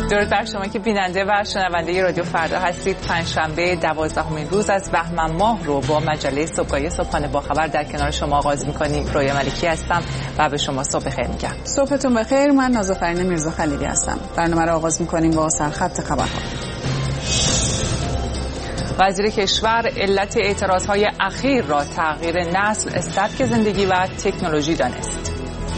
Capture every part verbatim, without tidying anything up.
درود بر شما که بیننده و شنونده رادیو فردا هستید. پنجشنبه دوازدهمین روز از بهمن ماه رو با مجله صبحگاهی صبحانه با خبر در کنار شما آغاز می‌کنیم. رویا ملکی هستم و به شما صبح بخیر میگم. صبحتون بخیر. من نازافرین میرزا خلیلی هستم. برنامه رو آغاز می‌کنیم با سرخط خبرها. وزیر کشور علت اعتراضهای اخیر را تغییر نسل، سبک زندگی و تکنولوژی دانست.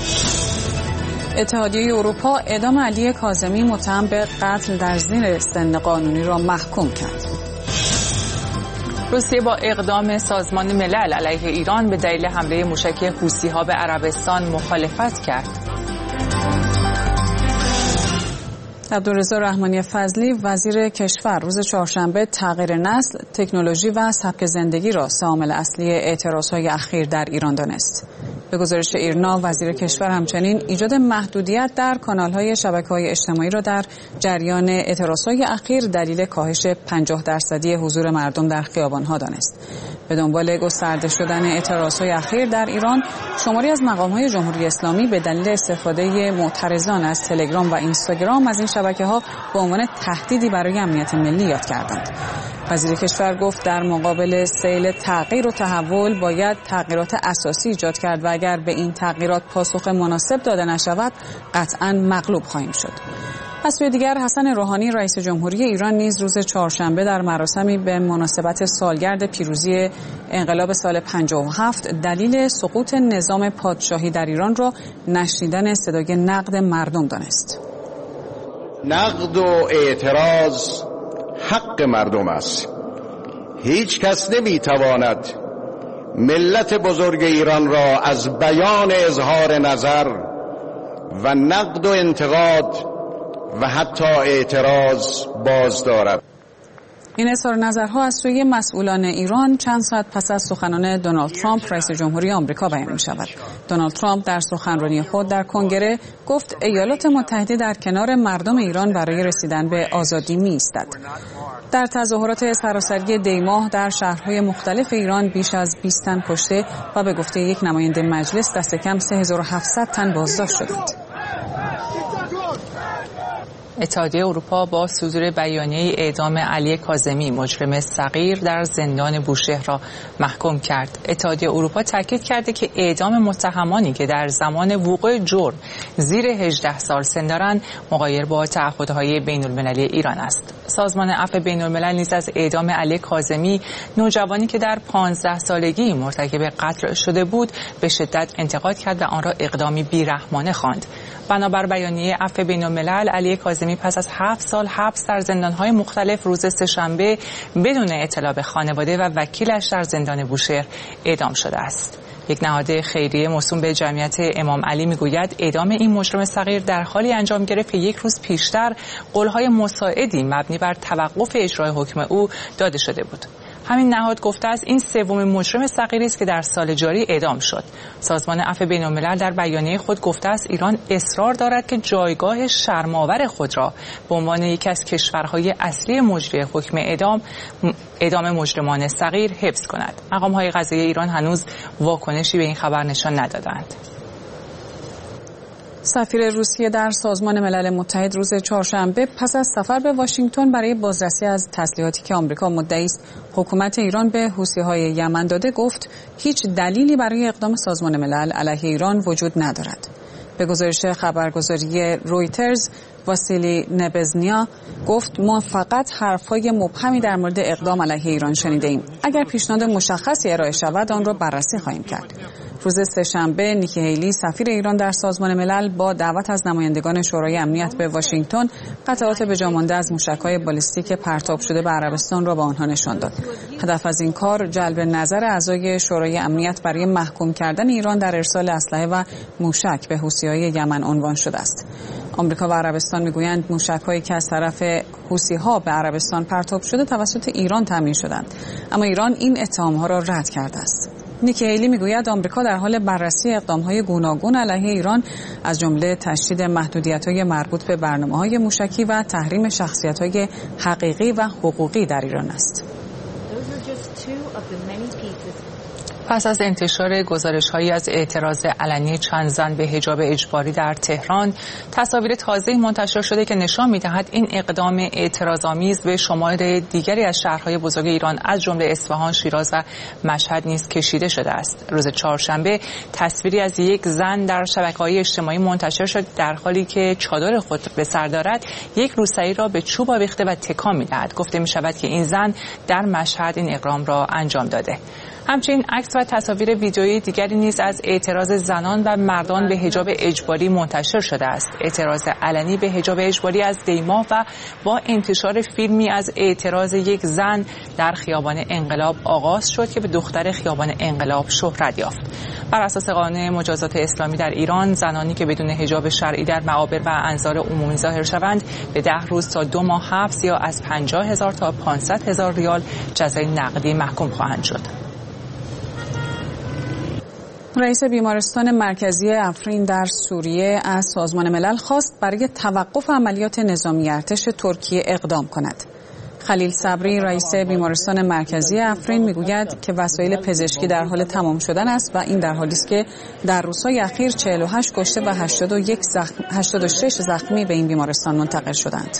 اتحادیه اروپا اعدام علی کاظمی متهم به قتل در زیر سن قانونی را محکوم کرد. روسیه با اقدام سازمان ملل علیه ایران به دلیل حمله موشکی حوثی‌ها به عربستان مخالفت کرد. عبدالرضا رحمانی فضلی وزیر کشور روز چهارشنبه تغییر نسل، تکنولوژی و سبک زندگی را سه عامل اصلی اعتراضهای اخیر در ایران دانست. به گزارش ایرنا وزیر کشور همچنین ایجاد محدودیت در کانال‌های شبکه‌های اجتماعی را در جریان اعتراضهای اخیر دلیل کاهش پنجاه درصدی حضور مردم در خیابان‌ها دانست. به دنبال گسترده شدن اعتراضهای اخیر در ایران، شماری از مقام‌های جمهوری اسلامی به دلیل استفاده معترضان از تلگرام و اینستاگرام از این شبکه‌ها به عنوان تهدیدی برای امنیت ملی یاد کردند. وزیر کشور گفت در مقابل سیل تغییر و تحول باید تغییرات اساسی ایجاد کرد و اگر به این تغییرات پاسخ مناسب داده نشود قطعاً مغلوب خواهیم شد. از سوی دیگر حسن روحانی رئیس جمهوری ایران نیز روز چهارشنبه در مراسمی به مناسبت سالگرد پیروزی انقلاب سال پنجاه و هفت دلیل سقوط نظام پادشاهی در ایران را نشنیدن صدای نقد مردم دانست. نقد و اعتراض حق مردم است. هیچ کس نمیتواند ملت بزرگ ایران را از بیان اظهار نظر و نقد و انتقاد و حتی اعتراض باز دارد. این اظهار نظرها از سوی مسئولان ایران چند ساعت پس از سخنان دونالد ترامپ رئیس جمهوری آمریکا بیان می شود. دونالد ترامپ در سخنرانی خود در کنگره گفت ایالات متحده در کنار مردم ایران برای رسیدن به آزادی می ایستد. در تظاهرات سراسری دیماه در شهرهای مختلف ایران بیش از بیست تن کشته و به گفته یک نماینده مجلس دست کم سه هزار و هفتصد تن بازداشت شدند. اتحادیه اروپا با صدور بیانیه اعدام علی کاظمی مجرم صغیر در زندان بوشهر را محکوم کرد. اتحادیه اروپا تاکید کرده که اعدام متهمانی که در زمان وقوع جرم زیر هجده سال سن دارند مغایر با تعهدهای بین المللی ایران است. سازمان عفو بین الملل نیز از اعدام علی کاظمی نوجوانی که در پانزده سالگی مرتکب قتل شده بود به شدت انتقاد کرد و آن را اقدامی بیرحمانه خواند. بنابر بیانیه عفو بین الملل علی کاظمی پس از هفت سال حبس در زندان‌های مختلف روز سه‌شنبه بدون اطلاع به خانواده و وکیلش در زندان بوشهر اعدام شده است. یک نهاد خیریه موسوم به جمعیت امام علی میگوید اعدام این مجرم صغیر در حالی انجام گرفت که یک روز پیشتر قول‌های مساعدی مبنی بر توقف اجرای حکم او داده شده بود. همین نهاد گفته است این سومین مجرم صغیری است که در سال جاری اعدام شد. سازمان عفو بین‌الملل در بیانیه خود گفته است ایران اصرار دارد که جایگاه شرم‌آور خود را به عنوان یکی از کشورهای اصلی مجری حکم اعدام اعدام مجرمان صغیر حفظ کند. مقام‌های قضایی ایران هنوز واکنشی به این خبر نشان ندادند. سفیر روسیه در سازمان ملل متحد روز چهارشنبه پس از سفر به واشنگتن برای بازرسی از تسلیحاتی که آمریکا مدعی است حکومت ایران به حوثی‌های یمن داده گفت هیچ دلیلی برای اقدام سازمان ملل علیه ایران وجود ندارد. به گزارش خبرگزاری رویترز واسیلی نبزنیا گفت ما فقط حرفای مبهمی در مورد اقدام علیه ایران شنیده ایم. اگر پیشنهاد مشخصی ارائه شود آن را بررسی خواهیم کرد. روز سه‌شنبه نیکی هیلی سفیر ایران در سازمان ملل با دعوت از نمایندگان شورای امنیت به واشنگتن قطعات بجامانده از موشک‌های بالستیک پرتاب شده به عربستان را به آنها نشان داد. هدف از این کار جلب نظر اعضای شورای امنیت برای محکوم کردن ایران در ارسال اسلحه و موشک به حوثی‌های یمن عنوان شده است. آمریکا و عربستان میگویند موشک‌هایی که از طرف حوثی‌ها به عربستان پرتاب شده توسط ایران تامین شدند، اما ایران این اتهام‌ها را رد کرده است. نیکی هیلی میگوید آمریکا در حال بررسی اقدام‌های گوناگون علیه ایران از جمله تشدید محدودیت‌های مربوط به برنامه‌های موشکی و تحریم شخصیت‌های حقیقی و حقوقی در ایران است. پس از انتشار گزارش‌هایی از اعتراض علنی چند زن به حجاب اجباری در تهران، تصاویر تازه‌ای منتشر شده که نشان می‌دهد این اقدام اعتراض‌آمیز به شمار دیگری از شهرهای بزرگ ایران از جمله اصفهان، شیراز و مشهد نیز کشیده شده است. روز چهارشنبه تصویری از یک زن در شبکه‌های اجتماعی منتشر شد در حالی که چادر خود به سر دارد، یک روسری را به چوب آویخته و تکان می‌دهد. گفته می‌شود که این زن در مشهد این اقدام را انجام داده. همچنین عکس و تصاویر ویدئویی دیگری نیز از اعتراض زنان و مردان به حجاب اجباری منتشر شده است. اعتراض علنی به حجاب اجباری از دی‌ماه و با انتشار فیلمی از اعتراض یک زن در خیابان انقلاب آغاز شد که به دختر خیابان انقلاب شهرت یافت. بر اساس قانون مجازات اسلامی در ایران، زنانی که بدون حجاب شرعی در معابر و انظار عمومی ظاهر شوند به ده روز تا دو ماه حبس یا از پنجاه هزار تا پانصد هزار ریال جزای نقدی محکوم خواهند شد. رئیس بیمارستان مرکزی افرین در سوریه از سازمان ملل خواست برای توقف عملیات نظامی ارتش ترکیه اقدام کند. خلیل صبری رئیس بیمارستان مرکزی افرین میگوید که وسایل پزشکی در حال تمام شدن است و این در حالی است که در روزهای اخیر چهل و هشت کشته و هشتاد و یک زخم، هشتاد و شش زخمی به این بیمارستان منتقل شدند.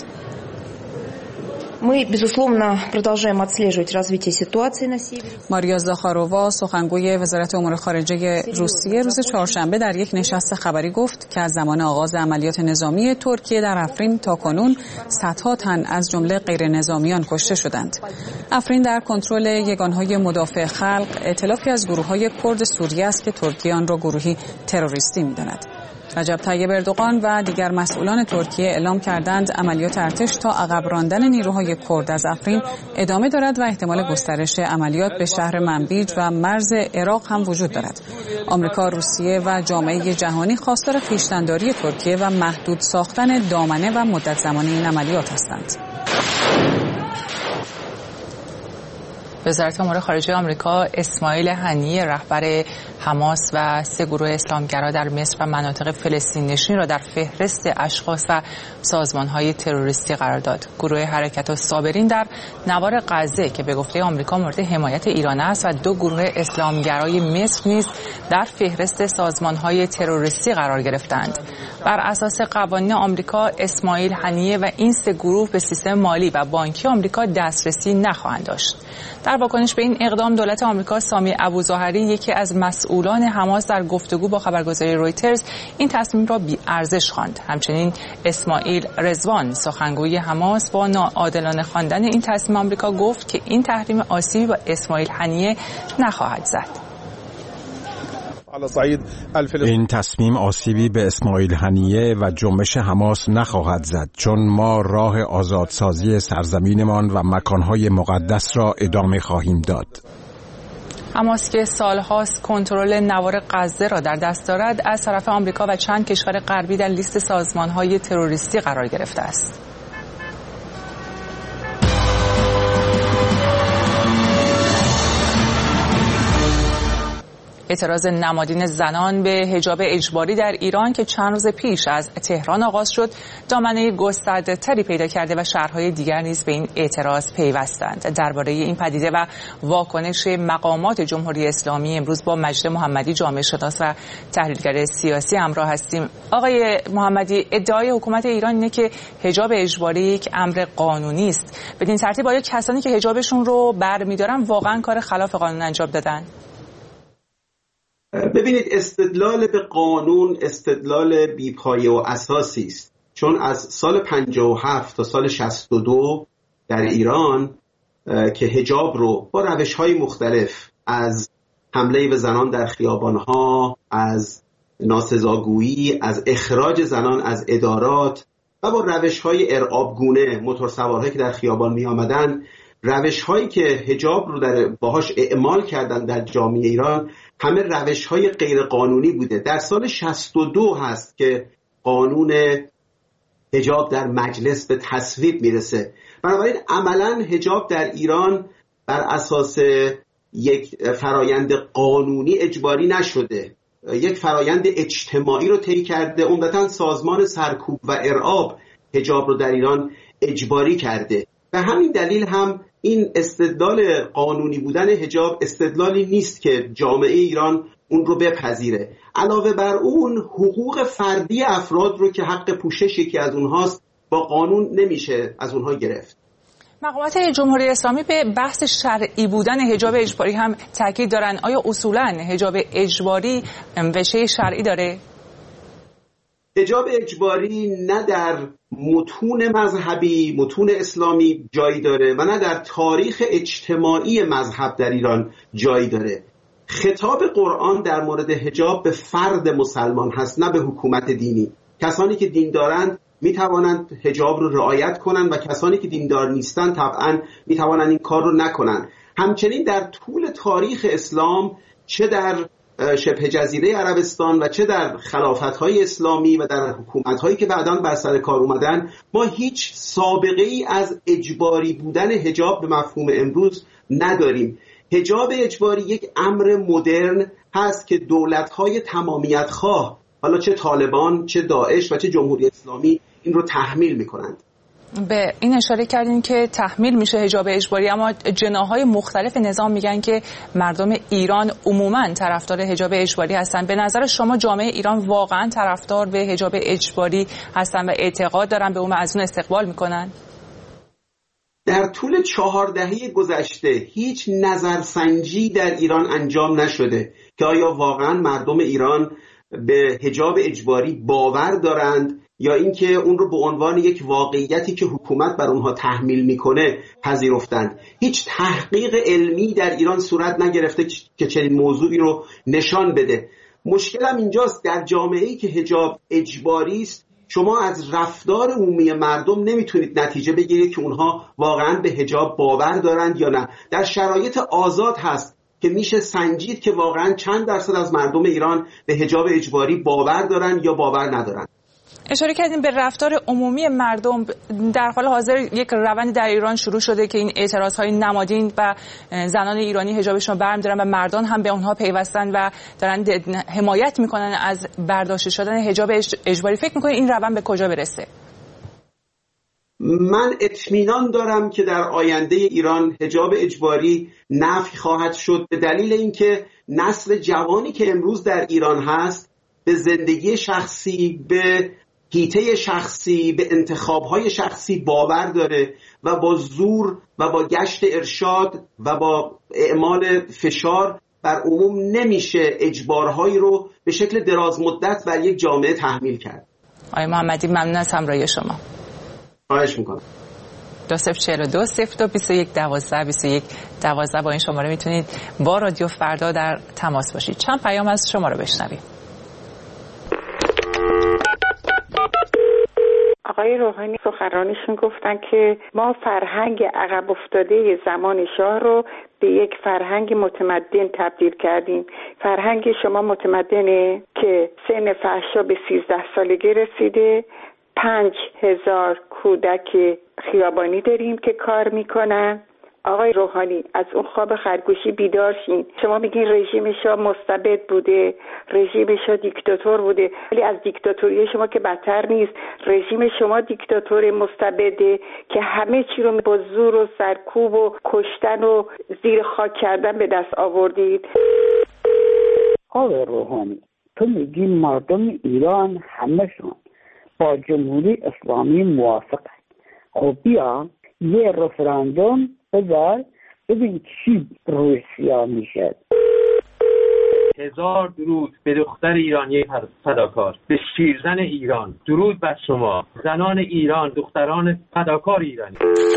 Мы, безусловно, продолжаем отслеживать развитие ситуации на севере. ماریا زاخارووا سخنگوی وزارت امور خارجه روسیه روز چهارشنبه در یک نشست خبری گفت که از زمان آغاز عملیات نظامی ترکیه در افرین تا کنون صدها تن از جمله غیر نظامیان کشته شدند. افرین در کنترل یگانهای مدافع خلق، ائتلافی از گروه‌های کرد سوریه است که ترکیه آن را گروهی تروریستی می‌داند. رجب طیب اردوغان و دیگر مسئولان ترکیه اعلام کردند عملیات ارتش تا عقب راندن نیروهای کرد از افرین ادامه دارد و احتمال گسترش عملیات به شهر منبیج و مرز عراق هم وجود دارد. آمریکا، روسیه و جامعه جهانی خواستار خویشتن‌داری ترکیه و محدود ساختن دامنه و مدت زمان این عملیات هستند. وزارت امور خارجه آمریکا اسماعیل هنیه رهبر حماس و سه گروه اسلامگرا در مصر و مناطق فلسطین نشین را در فهرست اشخاص و سازمان‌های تروریستی قرار داد. گروه حرکت الصابرین در نوار غزه که به گفته آمریکا مورد حمایت ایران است و دو گروه اسلامگرای مصر نیز در فهرست سازمان‌های تروریستی قرار گرفتند. بر اساس قوانین آمریکا، اسماعیل هنیه و این سه گروه به سیستم مالی و بانکی آمریکا دسترسی نخواهند داشت. در واکنش به این اقدام، دولت آمریکا سامی ابوظاهری، یکی از مسئولان حماس، در گفتگو با خبرگزاری رویترز این تصمیم را بی‌ارزش خواند. همچنین اسماعیل رضوان، سخنگوی حماس، با ناعادلانه خواندن این تصمیم آمریکا گفت که این تحریم آسیبی با اسماعیل هنیه نخواهد زد. این تصمیم آسیبی به اسماعیل هنیه و جنبش حماس نخواهد زد، چون ما راه آزادسازی سرزمینمان و مکانهای مقدس را ادامه خواهیم داد. حماس که سالهاست کنترل نوار غزه را در دست دارد، از طرف آمریکا و چند کشور غربی در لیست سازمان‌های تروریستی قرار گرفته است. اعتراض نمادین زنان به حجاب اجباری در ایران که چند روز پیش از تهران آغاز شد، دامنه گسترده‌تری پیدا کرده و شهرهای دیگر نیز به این اعتراض پیوستند. درباره این پدیده و واکنش مقامات جمهوری اسلامی امروز با مجید محمدی، جامعه شناس و تحلیلگر سیاسی همراه هستیم. آقای محمدی، ادعای حکومت ایران اینه که حجاب اجباری یک امر قانونی است. بدین ترتیب آیا کسانی که حجابشون رو برمی‌دارن واقعا کار خلاف قانون انجام دادن؟ ببینید، استدلال به قانون استدلال بی‌پایه و اساسی است، چون از سال پنجاه و هفت تا سال شصت و دو در ایران که حجاب رو با روش‌های مختلف، از حمله به زنان در خیابان‌ها، از ناسزاگویی، از اخراج زنان از ادارات و با روش‌های ارعابگونه، موتورسوارهایی که در خیابان می‌آمدن، روش‌هایی که حجاب رو در باهاش اعمال کردن در جامعه ایران، همه روش‌های غیر قانونی بوده. در سال شصت و دو هست که قانون حجاب در مجلس به تصویب میرسه. بنابراین عملاً حجاب در ایران بر اساس یک فرایند قانونی اجباری نشده، یک فرایند اجتماعی رو طی کرده. عمدتاً سازمان سرکوب و ارعاب حجاب رو در ایران اجباری کرده. به همین دلیل هم این استدلال قانونی بودن حجاب استدلالی نیست که جامعه ایران اون رو بپذیره. علاوه بر اون حقوق فردی افراد رو که حق پوشش یکی از اونهاست با قانون نمیشه از اونها گرفت. مقامات جمهوری اسلامی به بحث شرعی بودن حجاب اجباری هم تاکید دارن. آیا اصولاً حجاب اجباری وجه شرعی داره؟ حجاب اجباری نه در متون مذهبی، متون اسلامی جایی داره و نه در تاریخ اجتماعی مذهب در ایران جایی داره. خطاب قرآن در مورد حجاب به فرد مسلمان هست، نه به حکومت دینی. کسانی که دین دارند می توانند حجاب رو رعایت کنند و کسانی که دیندار نیستند طبعا می توانند این کار رو نکنند. همچنین در طول تاریخ اسلام چه در شبه جزیره عربستان و چه در خلافت‌های اسلامی و در حکومت‌هایی که بعداً بر سر کار اومدن ما هیچ سابقه ای از اجباری بودن حجاب به مفهوم امروز نداریم. حجاب اجباری یک امر مدرن هست که دولت‌های تمامیت خواه، حالا چه طالبان، چه داعش و چه جمهوری اسلامی این رو تحمیل می‌کنند. به این اشاره کردین که تحمیل میشه حجاب اجباری، اما جناح‌های مختلف نظام میگن که مردم ایران عموماً طرفدار حجاب اجباری هستن. به نظر شما جامعه ایران واقعاً طرفدار به حجاب اجباری هستن و اعتقاد دارن به اون و از اون استقبال میکنن؟ در طول چهار دهه گذشته هیچ نظرسنجی در ایران انجام نشده که آیا واقعاً مردم ایران به حجاب اجباری باور دارند یا اینکه اون رو به عنوان یک واقعیتی که حکومت بر اونها تحمیل میکنه پذیرفتند. هیچ تحقیق علمی در ایران صورت نگرفته که چنین موضوعی رو نشان بده. مشکلم اینجاست، در جامعه‌ای که حجاب اجباری است شما از رفتار عمومی مردم نمیتونید نتیجه بگیرید که اونها واقعا به حجاب باور دارند یا نه. در شرایط آزاد هست که میشه سنجید که واقعا چند درصد از مردم ایران به حجاب اجباری باور دارند یا باور ندارند. اشاره کردیم به رفتار عمومی مردم. در حال حاضر یک روند در ایران شروع شده که این اعتراضهای نمادین و زنان ایرانی حجابشون رو برمی‌دارن و مردان هم به اونها پیوستن و دارن حمایت میکنن از برداشته شدن حجاب اجباری. فکر میکنید این روند به کجا برسه؟ من اطمینان دارم که در آینده ایران حجاب اجباری نفی خواهد شد، به دلیل اینکه نسل جوانی که امروز در ایران هست به زندگی شخصی، به هیته شخصی، به انتخاب‌های شخصی باور داره و با زور و با گشت ارشاد و با اعمال فشار بر عموم نمیشه اجبارهایی رو به شکل دراز مدت بر یک جامعه تحمیل کرد. آقای محمدی ممنون از همراهی شما. خواهش میکنم. دو صفر چهل و دو صفر دو بیست و یک دوازده بیست و یک دوازده با این شماره میتونید با رادیو فردا در تماس باشید. چند پیام از شما رو بشنویم. آقای روحانی سخنرانیشون گفتن که ما فرهنگ عقب افتاده زمان شاه رو به یک فرهنگ متمدن تبدیل کردیم. فرهنگ شما متمدنه که سن فحشا به سیزده سالگی رسیده، پنج هزار کودک خیابانی داریم که کار میکنن. آقای روحانی از اون خواب خرگوشی بیدار شین. شما میگین رژیم شاه مستبد بوده، رژیم شاه دیکتاتور بوده، ولی از دیکتاتوری شما که بدتر نیست. رژیم شما دیکتاتور مستبده که همه چی رو با زور و سرکوب و کشتن و زیر خاک کردن به دست آوردید. آقای روحانی تو میگی مردم ایران همشون با جمهوری اسلامی موافقن. خب بیا یه رفراندوم بذار ببین چی روسیا میشه. هزار درود به دختر ایرانی فداکار، به شیرزن ایران. درود بر شما زنان ایران، دختران فداکار ایرانی.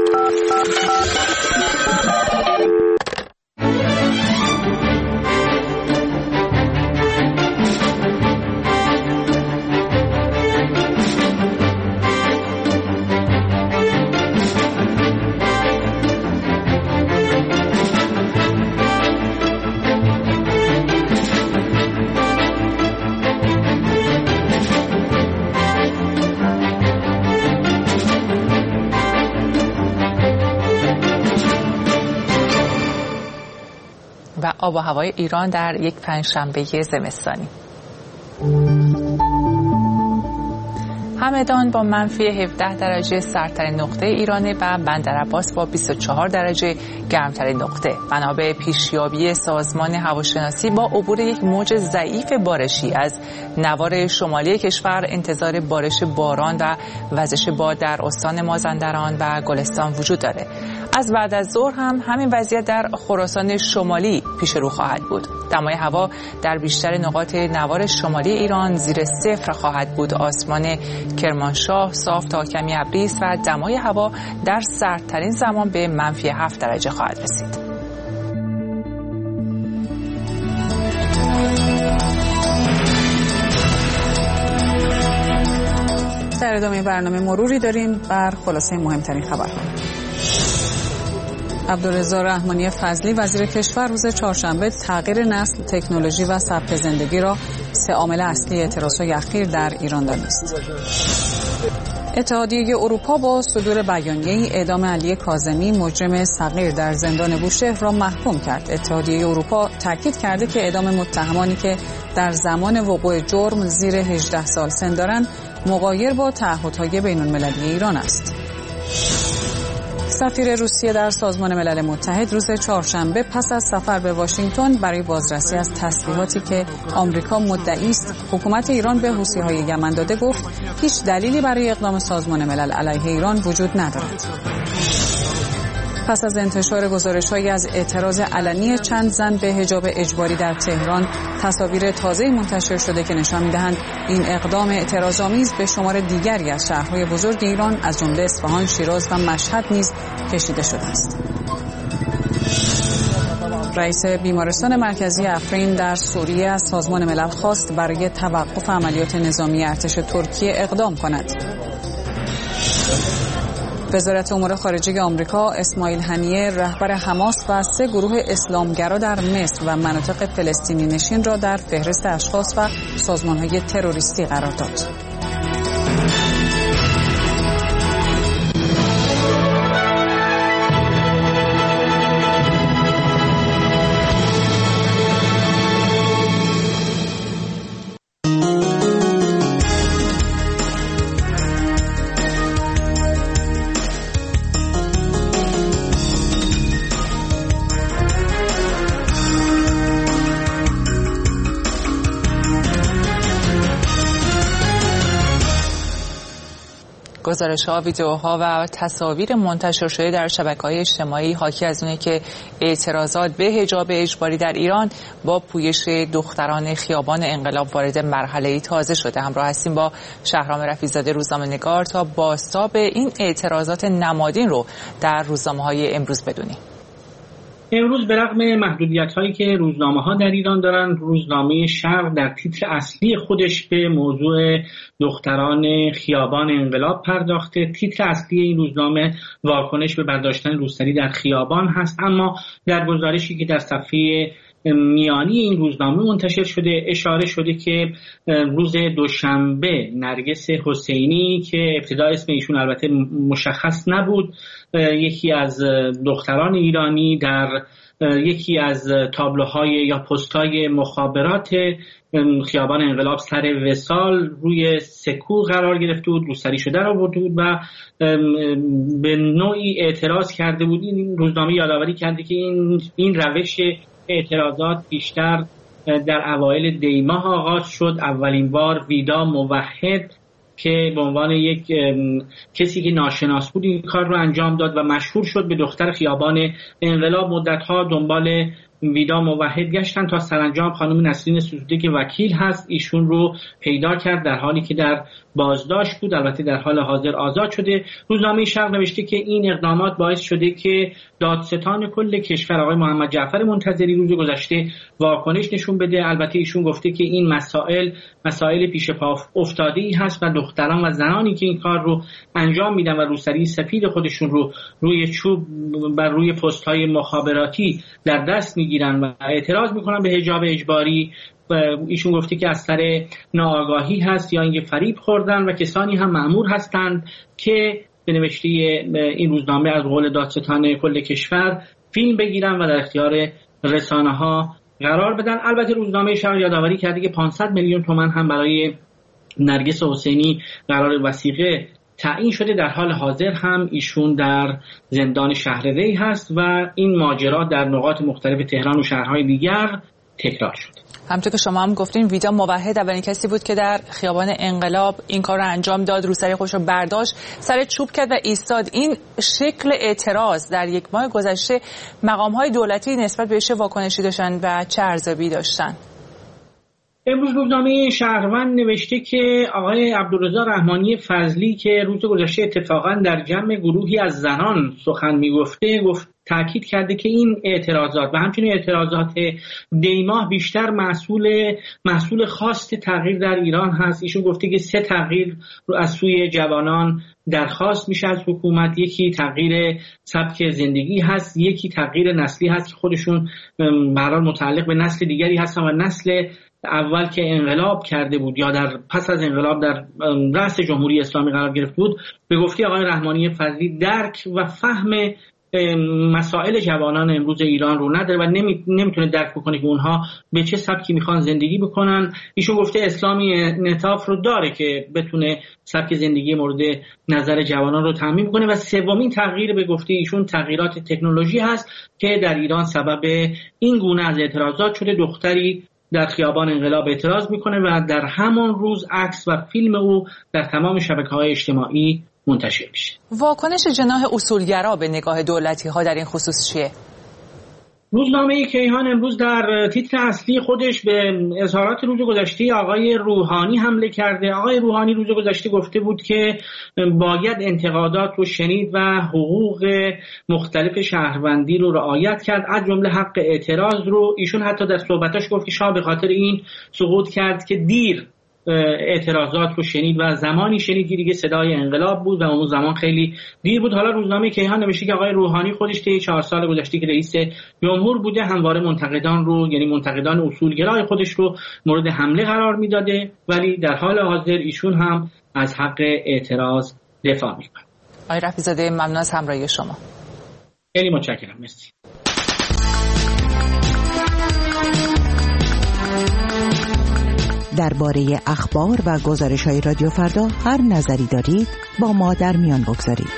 و آب و هوای ایران در یک پنجشنبه زمستانی. همدان با منفی هفده درجه سردترین نقطه ایرانه و بندرعباس با بیست و چهار درجه گرمترین نقطه. منابع پیشیابی سازمان هواشناسی با عبور یک موج ضعیف بارشی از نوار شمالی کشور انتظار بارش باران و وزش باد در استان مازندران و گلستان وجود داره. از بعد از ظهر هم همین وضعیت در خراسان شمالی پیش رو خواهد بود. دمای هوا در بیشتر نقاط نوار شمالی ایران زیر صفر خواهد بود. آسمان کرمانشاه صاف تا کمی ابری است و دمای هوا در سردترین زمان به منفی هفت درجه خواهد رسید. در ادامه برنامه مروری داریم بر خلاصه مهمترین خبرها. عبدالرضا رحمانی فضلی وزیر کشور روز چهارشنبه تغییر نسل، تکنولوژی و سبک زندگی را سه عامل اصلی اعتراضهای اخیر در ایران دانست. اتحادیه اروپا با صدور بیانیه‌ای اعدام علی کاظمی مجرم صغیر در زندان بوشهر را محکوم کرد. اتحادیه اروپا تاکید کرده که اعدام متهمانی که در زمان وقوع جرم زیر هجده سال سن دارند مغایر با تعهدهای بین‌المللی ایران است. سفیر روسیه در سازمان ملل متحد روز چهارشنبه پس از سفر به واشنگتن برای بازرسی از تسلیحاتی که آمریکا مدعی است حکومت ایران به حوثی‌های یمن داده گفت هیچ دلیلی برای اقدام سازمان ملل علیه ایران وجود ندارد. پس از انتشار گزارش‌هایی از اعتراض علنی چند زن به حجاب اجباری در تهران، تصاویر تازه‌ای منتشر شده که نشان می‌دهند این اقدام اعتراض‌آمیز به شمار دیگری از شهرهای بزرگ ایران از جمله اصفهان، شیراز و مشهد نیز کشیده شده است. رئیس بیمارستان مرکزی افرین در سوریه از سازمان ملل خواست برای توقف عملیات نظامی ارتش ترکیه اقدام کند. وزارت امور خارجه آمریکا اسماعیل هنیه رهبر حماس و سه گروه اسلامگرا در مصر و مناطق فلسطینی نشین را در فهرست اشخاص و سازمان‌های تروریستی قرار داد. گزارش‌ها، ویدیوها و تصاویر منتشر شده در شبکه‌های اجتماعی حاکی از اونه که اعتراضات به حجاب اجباری در ایران با پویش دختران خیابان انقلاب وارد مرحله‌ای تازه شده. همراه هستیم با شهرام رفیع‌زاده روزنامه‌نگار تا بازتاب این اعتراضات نمادین رو در روزنامه‌های امروز بدونیم. امروز به رغم محدودیت‌هایی که روزنامه‌ها در ایران دارن، روزنامه شرق در تیتر اصلی خودش به موضوع دختران خیابان انقلاب پرداخته. تیتر اصلی این روزنامه واکنش به برداشتن روسری در خیابان هست، اما در گزارشی که در صفحه میانی این روزنامه منتشر شده اشاره شده که روز دوشنبه نرگس حسینی که ابتدا اسم ایشون البته مشخص نبود، یکی از دختران ایرانی در یکی از تابلوهای یا پست‌های مخابرات خیابان انقلاب سر وصال روی سکو قرار گرفته بود، روسری شده را برده بود و به نوعی اعتراض کرده بود. این روزنامه یادآوری کرده که این این روش اعتراضات بیشتر در اوایل دی ماه آغاز شد. اولین بار ویدا موحد که به عنوان یک کسی که ناشناس بود این کار رو انجام داد و مشهور شد به دختر خیابان انقلاب. مدت‌ها دنبال ویدا موحد گشتن تا سرانجام خانم نسرین ستوده که وکیل هست ایشون رو پیدا کرد در حالی که در بازداشت بود، البته در حال حاضر آزاد شده. روزنامه شرق نوشته که این اقدامات باعث شده که دادستان کل کشور آقای محمد جعفر منتظری روز گذشته واکنش نشون بده. البته ایشون گفته که این مسائل مسائل پیش پا افتاده‌ای هست و دختران و زنانی که این کار رو انجام میدن و روسری سفید خودشون رو روی چوب بر روی پست‌های مخابراتی در دست میگیرن و اعتراض میکنن به حجاب اجباری، ایشون گفته که از سر ناآگاهی هست یا اینکه فریب خوردن و کسانی هم مأمور هستند که به نوشته این روزنامه از قول دادستان کل کشور فیلم بگیرن و در اختیار رسانه‌ها قرار بدن. البته روزنامه شرق یادآوری کرده که پانصد میلیون تومان هم برای نرگس حسینی قرار وثیقه تعیین شده. در حال حاضر هم ایشون در زندان شهر ری هست و این ماجرا در نقاط مختلف تهران و شهرهای دیگر تکرار شد. همونطور که شما هم گفتین ویدا موحد اولین کسی بود که در خیابان انقلاب این کار رو انجام داد، روسری خودش رو برداشت، سر چوب کرد و ایستاد. این شکل اعتراض در یک ماه گذشته مقام‌های دولتی نسبت بهش واکنشی داشتن و چه ارزیابی داشتن؟ امروز روزنامه شهروند نوشته که آقای عبدالرضا رحمانی فضلی که روز گذشته اتفاقا در جمع گروهی از زنان سخن میگفته گفت تاکید کرده که این اعتراضات و همچنین اعتراضات دیماه بیشتر محصول محصول خواست تغییر در ایران هست. ایشون گفته که سه تغییر از سوی جوانان درخواست میشه از حکومت. یکی تغییر سبک زندگی هست، یکی تغییر نسلی هست که خودشون به هر حال متعلق به نسل دیگری هستن و نسل اول که انقلاب کرده بود یا در پس از انقلاب در رأس جمهوری اسلامی قرار گرفته بود، به گفته آقای رحمانی فضلی درک و فهم مسائل جوانان امروز ایران رو نداره و نمی، نمیتونه درک بکنه که اونها به چه سبکی میخوان زندگی بکنن. ایشون گفته اسلامی انعطاف رو داره که بتونه سبک زندگی مورد نظر جوانان رو تامین کنه. و سومین تغییر به گفته ایشون تغییرات تکنولوژی هست که در ایران سبب این گونه از اعتراضات شده. دختری در خیابان انقلاب اعتراض میکنه و در همان روز عکس و فیلم او در تمام شبکه‌های اجتماعی منتشر میشه. واکنش جناح اصولگرا به نگاه دولتی ها در این خصوص چیه؟ روزنامه کیهان امروز در تیتر اصلی خودش به اظهارات روز گذشته آقای روحانی حمله کرده. آقای روحانی روز گذشته گفته بود که باید انتقادات رو شنید و حقوق مختلف شهروندی رو رعایت کرد، از جمله حق اعتراض رو. ایشون حتی در صحبتاش گفت که شاه به خاطر این سقوط کرد که دیر اعتراضات رو شنید و زمانی شنید که دیگه صدای انقلاب بود و اون زمان خیلی دیر بود. حالا روزنامه کیهان نوشته که آقای روحانی خودش طی چهار سال گذشته که رئیس جمهور بوده همواره منتقدان رو، یعنی منتقدان اصولگرای خودش رو مورد حمله قرار میداده، ولی در حال حاضر ایشون هم از حق اعتراض دفاع میکنه. آقای رفیع‌زاده ممنون از همراهی شما. خیلی متشکرم. مرسی. درباره اخبار و گزارش‌های رادیو فردا هر نظری دارید با ما در میان بگذارید.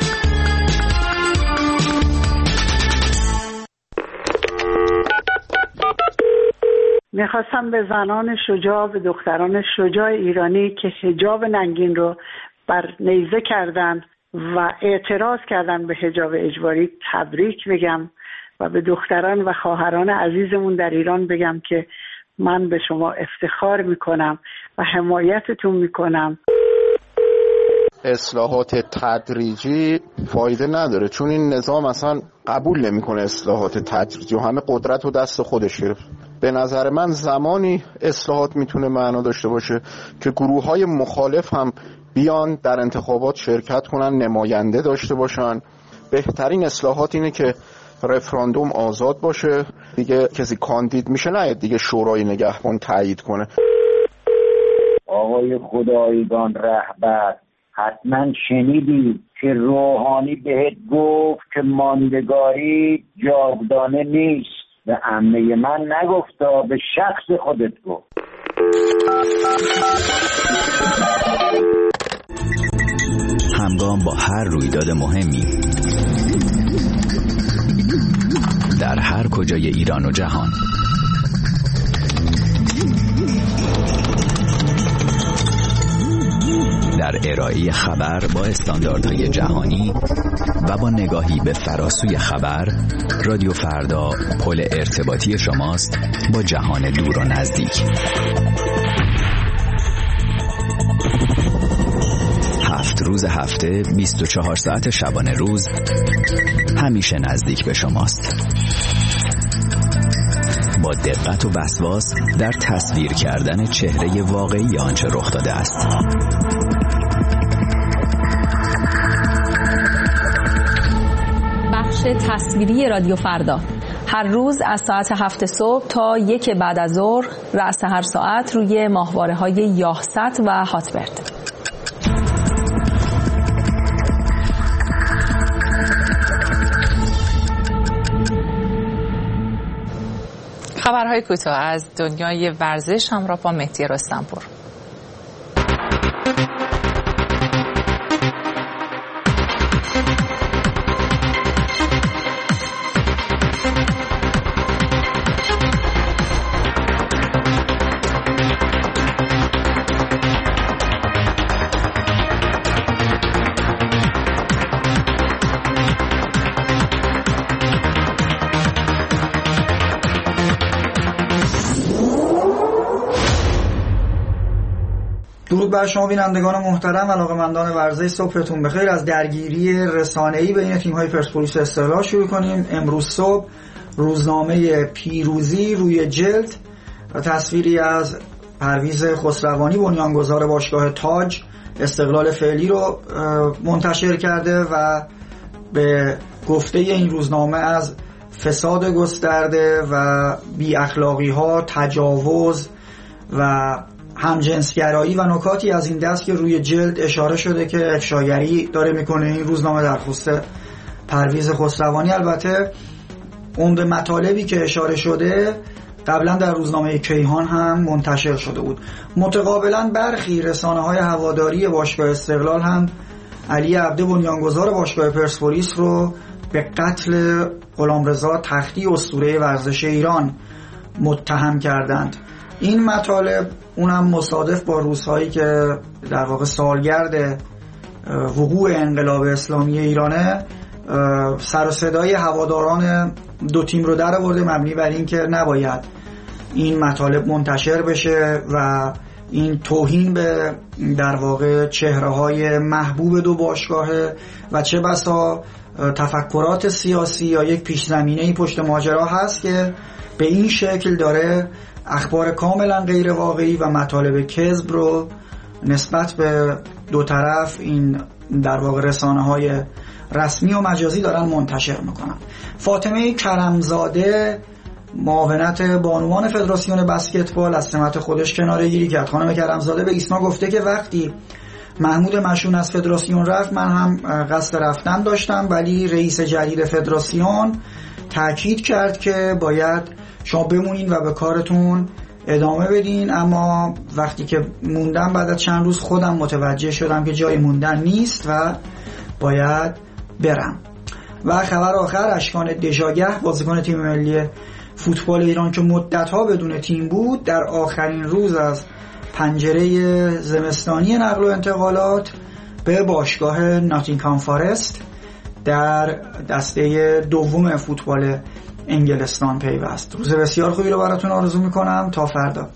میخواستم به زنان شجاع، به دختران شجاع ایرانی که حجاب ننگین رو بر نیزه کردن و اعتراض کردن به حجاب اجباری تبریک بگم و به دختران و خواهران عزیزمون در ایران بگم که من به شما افتخار میکنم و حمایتتون میکنم. اصلاحات تدریجی فایده نداره، چون این نظام اصلا قبول نمیکنه اصلاحات تدریجی و همه قدرت و دست خودش گرفت. به نظر من زمانی اصلاحات میتونه معنا داشته باشه که گروه‌های مخالف هم بیان در انتخابات شرکت کنن، نماینده داشته باشن. بهترین اصلاحات اینه که رفراندوم آزاد باشه، دیگه کسی کاندید میشه نه دیگه شورای نگهبان تایید کنه. آقای خدایگان رهبر، حتما شنیدی که روحانی بهت گفت که ماندگاری جاودانه نیست. به عمه من نگفتا، به شخص خودت گفت. همگام با هر رویداد مهمی در هر کجای ایران و جهان، در ارائه خبر با استانداردهای جهانی و با نگاهی به فراسوی خبر، رادیو فردا پل ارتباطی شماست با جهان دور و نزدیک. هفت روز هفته، بیست و چهار ساعت شبانه روز، همیشه نزدیک به شماست. با دقت و وسواس در تصویر کردن چهره واقعی آنچه رخ داده است. بخش تصویری رادیو فردا هر روز از ساعت هفت صبح تا یک بعد از ظهر، رأس هر ساعت روی ماهواره‌های یاهست و هاتبرد. خبرهای کوتاه از دنیای ورزش همراه با مهدی رستمپور. درود بر شما بینندگان محترم، علاقه‌مندان ورزش، صبحتون بخیر. از درگیری رسانه‌ای بین تیم‌های پرسپولیس و استقلال شروع کنیم. امروز صبح روزنامه پیروزی روی جلد تصویری از پرویز خسروانی بنیانگذار باشگاه تاج استقلال فعلی رو منتشر کرده و به گفته این روزنامه از فساد گسترده و بی اخلاقی‌ها، تجاوز و همجنسگرایی و نکاتی از این دست که روی جلد اشاره شده که افشاگری داره میکنه این روزنامه در خصوص پرویز خسروانی. البته عمده مطالبی که اشاره شده قبلا در روزنامه کیهان هم منتشر شده بود. متقابلا برخی رسانه‌های هواداری باشگاه استقلال هم علی عبده بنیانگذار باشگاه پرسپولیس رو به قتل غلامرضا تختی اسطوره ورزش ایران متهم کردند. این مطالب اونم مصادف با روزهایی که در واقع سالگرد وقوع انقلاب اسلامی ایرانه، سر و صدای هواداران دو تیم رو در آورده مبنی بر این که نباید این مطالب منتشر بشه و این توهین به در واقع چهره‌های محبوب دو باشگاهه و چه بسا تفکرات سیاسی یا یک پیش‌زمینه‌ای پشت ماجرا هست که به این شکل داره اخبار کاملا غیر واقعی و مطالب کذب رو نسبت به دو طرف این در واقع رسانه‌های رسمی و مجازی دارن منتشر میکنن. فاطمه کرمزاده معاونت بانوان فدراسیون بسکتبال از سمت خودش کناره‌گیری کرد. خانم کرمزاده به ایسنا گفته که وقتی محمود مشون از فدراسیون رفت من هم قصد رفتن داشتم، ولی رئیس جدید فدراسیون تاکید کرد که باید شما بمونین و به کارتون ادامه بدین، اما وقتی که موندم بعد از چند روز خودم متوجه شدم که جای موندن نیست و باید برم. و خبر آخر، اشکان دژاگه بازیکن تیم ملی فوتبال ایران که مدت‌ها بدون تیم بود، در آخرین روز از پنجره زمستانی نقل و انتقالات به باشگاه ناتینگهام فارست در دسته دوم فوتبال انگلستان پیوست. روز بسیار خوبی رو براتون آرزو میکنم. تا فردا.